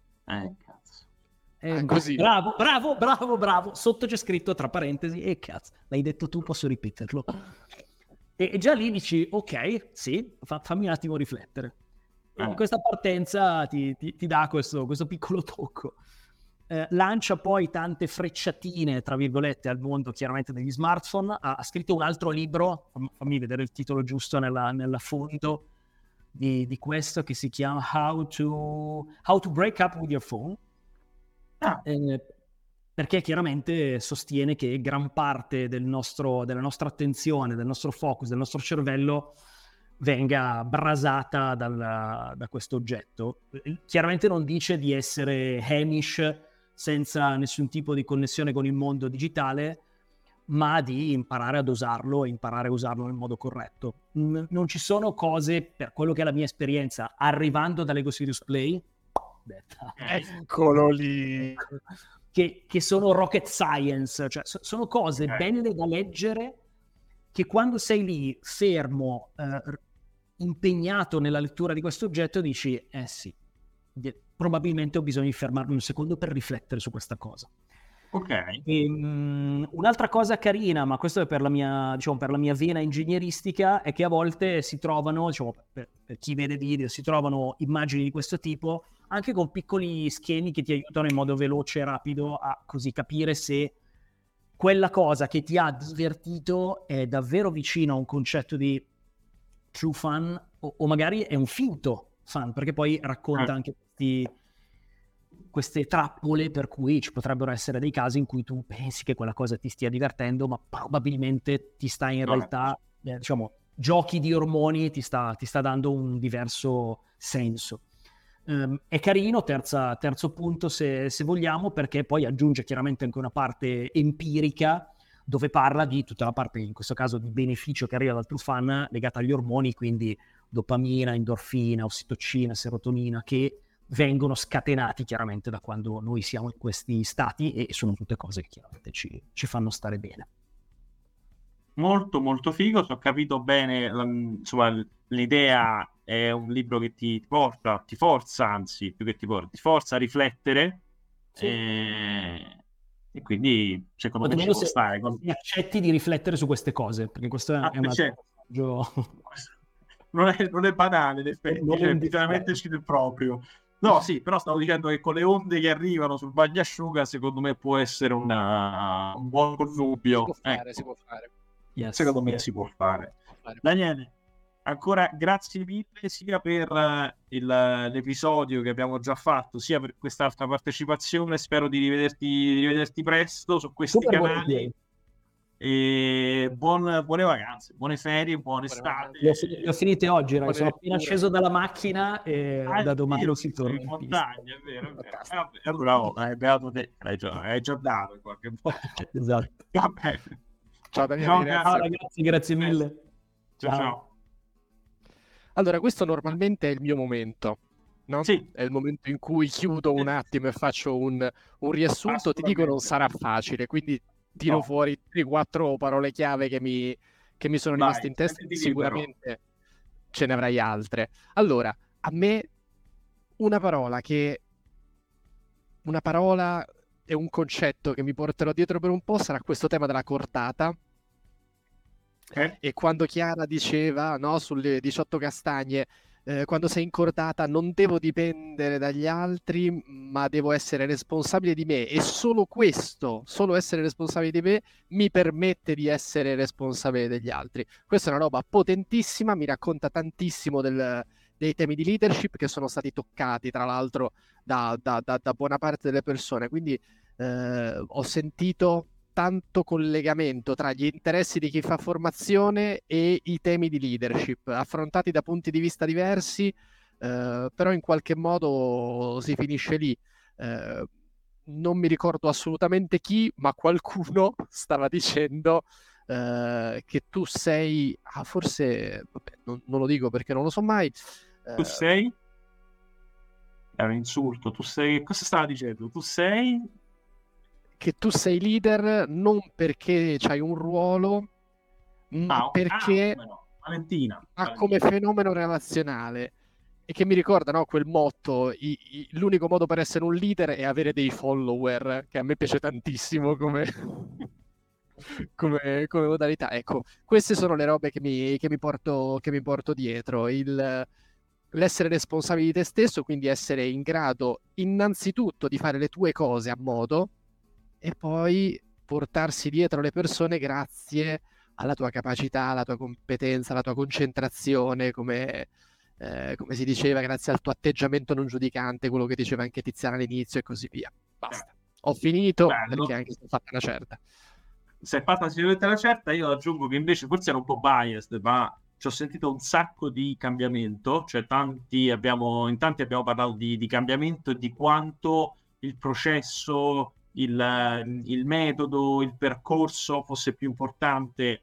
Così. Bravo. Sotto c'è scritto tra parentesi, cazzo, l'hai detto tu, posso ripeterlo. E già lì dici, ok, sì, fammi un attimo riflettere. E questa partenza ti dà questo piccolo tocco. Lancia poi tante frecciatine, tra virgolette, al mondo chiaramente degli smartphone. Ha scritto un altro libro, fammi vedere il titolo giusto nella fondo di questo, che si chiama How to Break Up with Your Phone. Perché chiaramente sostiene che gran parte della nostra attenzione, del nostro focus, del nostro cervello venga brasata da questo oggetto. Chiaramente non dice di essere Hamish senza nessun tipo di connessione con il mondo digitale, ma di imparare ad usarlo e imparare a usarlo nel modo corretto. Non ci sono cose, per quello che è la mia esperienza, arrivando da Lego Serious Play, eccolo lì, che sono rocket science, cioè sono cose belle da leggere, che quando sei lì fermo, impegnato nella lettura di questo oggetto, dici sì, probabilmente ho bisogno di fermarmi un secondo per riflettere su questa cosa. Ok. Un'altra cosa carina, ma questo è per la mia vena ingegneristica, è che a volte si trovano, per chi vede video, si trovano immagini di questo tipo anche con piccoli schemi che ti aiutano in modo veloce e rapido a così capire se quella cosa che ti ha divertito è davvero vicino a un concetto di true fun o magari è un finto fun, perché poi racconta anche queste trappole per cui ci potrebbero essere dei casi in cui tu pensi che quella cosa ti stia divertendo, ma probabilmente ti sta in realtà, giochi di ormoni, ti sta dando un diverso senso. È carino, terzo punto se vogliamo, perché poi aggiunge chiaramente anche una parte empirica dove parla di tutta la parte, in questo caso, di beneficio che arriva dal true fun legata agli ormoni, quindi dopamina, endorfina, ossitocina, serotonina, che vengono scatenati chiaramente da quando noi siamo in questi stati, e sono tutte cose che chiaramente ci fanno stare bene. Molto molto figo, se ho capito bene, insomma, l'idea è un libro che ti forza a riflettere, sì. E quindi secondo me ci può stare. Se accetti di riflettere su queste cose, perché questo è un passaggio... non è banale, in effetti, veramente ci proprio. No, sì, però stavo dicendo che con le onde che arrivano sul bagnasciuga, secondo me può essere un buon connubio. Si può fare. Yes, secondo me si può fare. Daniele, ancora grazie mille sia per l'episodio che abbiamo già fatto, sia per quest'altra partecipazione. Spero di rivederti presto su questi canali. E buone vacanze, buone ferie, buone estate. Le ho finite oggi, sono appena sceso dalla macchina e da domani lo si torna in montagna, è vero. Allora, beato te, hai già dato in qualche modo. Esatto. Va bene. Ciao Daniele, ciao ragazzi, grazie mille. Ciao. Allora, questo normalmente è il mio momento, no? Sì. È il momento in cui chiudo un attimo e faccio un riassunto. Ti dico, non sarà facile, quindi tiro fuori 3-4 parole chiave che mi sono rimaste in testa. Sicuramente ce ne avrai altre. Allora, a me una parola e un concetto che mi porterò dietro per un po' sarà questo tema della cordata. E quando Chiara diceva, no, sulle 18 castagne, quando sei incordata non devo dipendere dagli altri, ma devo essere responsabile di me, e solo essere responsabile di me mi permette di essere responsabile degli altri. Questa è una roba potentissima, mi racconta tantissimo dei temi di leadership che sono stati toccati tra l'altro da buona parte delle persone, quindi ho sentito tanto collegamento tra gli interessi di chi fa formazione e i temi di leadership, affrontati da punti di vista diversi, però in qualche modo si finisce lì. Non mi ricordo assolutamente chi, ma qualcuno stava dicendo che tu sei... forse... Vabbè, non lo dico perché non lo so mai. Tu sei? È un insulto. Tu sei... Cosa stava dicendo? Tu sei... Che tu sei leader non perché c'hai un ruolo, ma perché Valentina. come fenomeno relazionale. E che mi ricorda, no, quel motto, l'unico modo per essere un leader è avere dei follower, che a me piace tantissimo come modalità. Ecco, queste sono le robe che mi porto dietro. L'essere responsabile di te stesso, quindi essere in grado innanzitutto di fare le tue cose a modo, e poi portarsi dietro le persone grazie alla tua capacità, alla tua competenza, alla tua concentrazione, come si diceva, grazie al tuo atteggiamento non giudicante, quello che diceva anche Tiziana all'inizio, e così via. Basta. Ho finito, Bello. perché anche se ho fatta una certa. Se è fatta sicuramente la certa, io aggiungo che invece forse era un po' biased, ma ci ho sentito un sacco di cambiamento, cioè in tanti abbiamo parlato di cambiamento e di quanto il processo, il metodo, il percorso fosse più importante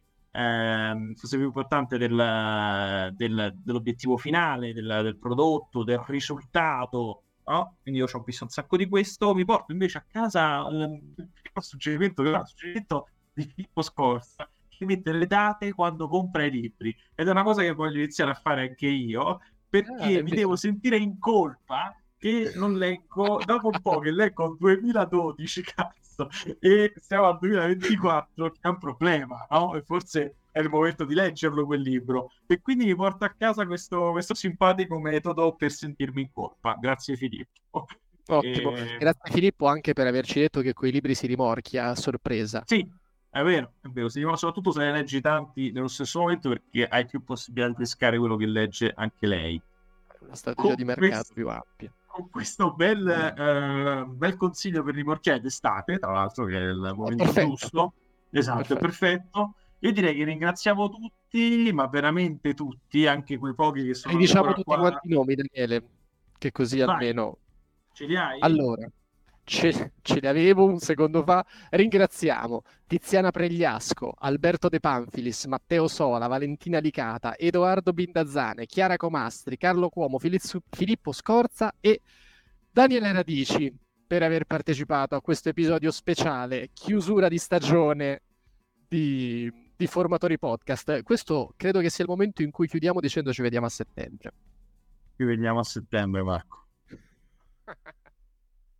dell'obiettivo finale, del prodotto, del risultato, no? Quindi io ci ho visto un sacco di questo. Mi porto invece a casa un suggerimento di Filippo Scorza, che mette le date quando compra i libri, ed è una cosa che voglio iniziare a fare anche io, perché mi devo sentire in colpa che non leggo, dopo un po' che leggo il 2012, cazzo, e siamo al 2024, che è un problema, no? E forse è il momento di leggerlo quel libro, e quindi mi porto a casa questo simpatico metodo per sentirmi in colpa. Grazie Filippo. Ottimo, grazie Filippo anche per averci detto che quei libri si rimorchia a sorpresa. Sì, è vero, soprattutto se ne leggi tanti nello stesso momento, perché hai più possibilità di pescare quello che legge anche lei. Una strategia di mercato più ampia. Con questo bel consiglio per rimorchiare d'estate, tra l'altro, che è il momento giusto. Esatto, è perfetto. Io direi che ringraziamo tutti, ma veramente tutti, anche quei pochi che sono E diciamo ancora tutti qua. quanti i nomi, Daniele, che così Vai. almeno... Ce li hai? Allora, ce li avevo un secondo fa. Ringraziamo Tiziana Pregliasco, Alberto De Panfilis, Matteo Sola, Valentina Licata, Edoardo Bindazzane, Chiara Comastri, Carlo Cuomo, Filippo Scorza e Daniele Radici per aver partecipato a questo episodio speciale, chiusura di stagione di Formatori Podcast. Questo credo che sia il momento in cui chiudiamo dicendo ci vediamo a settembre. Ci vediamo a settembre, Marco.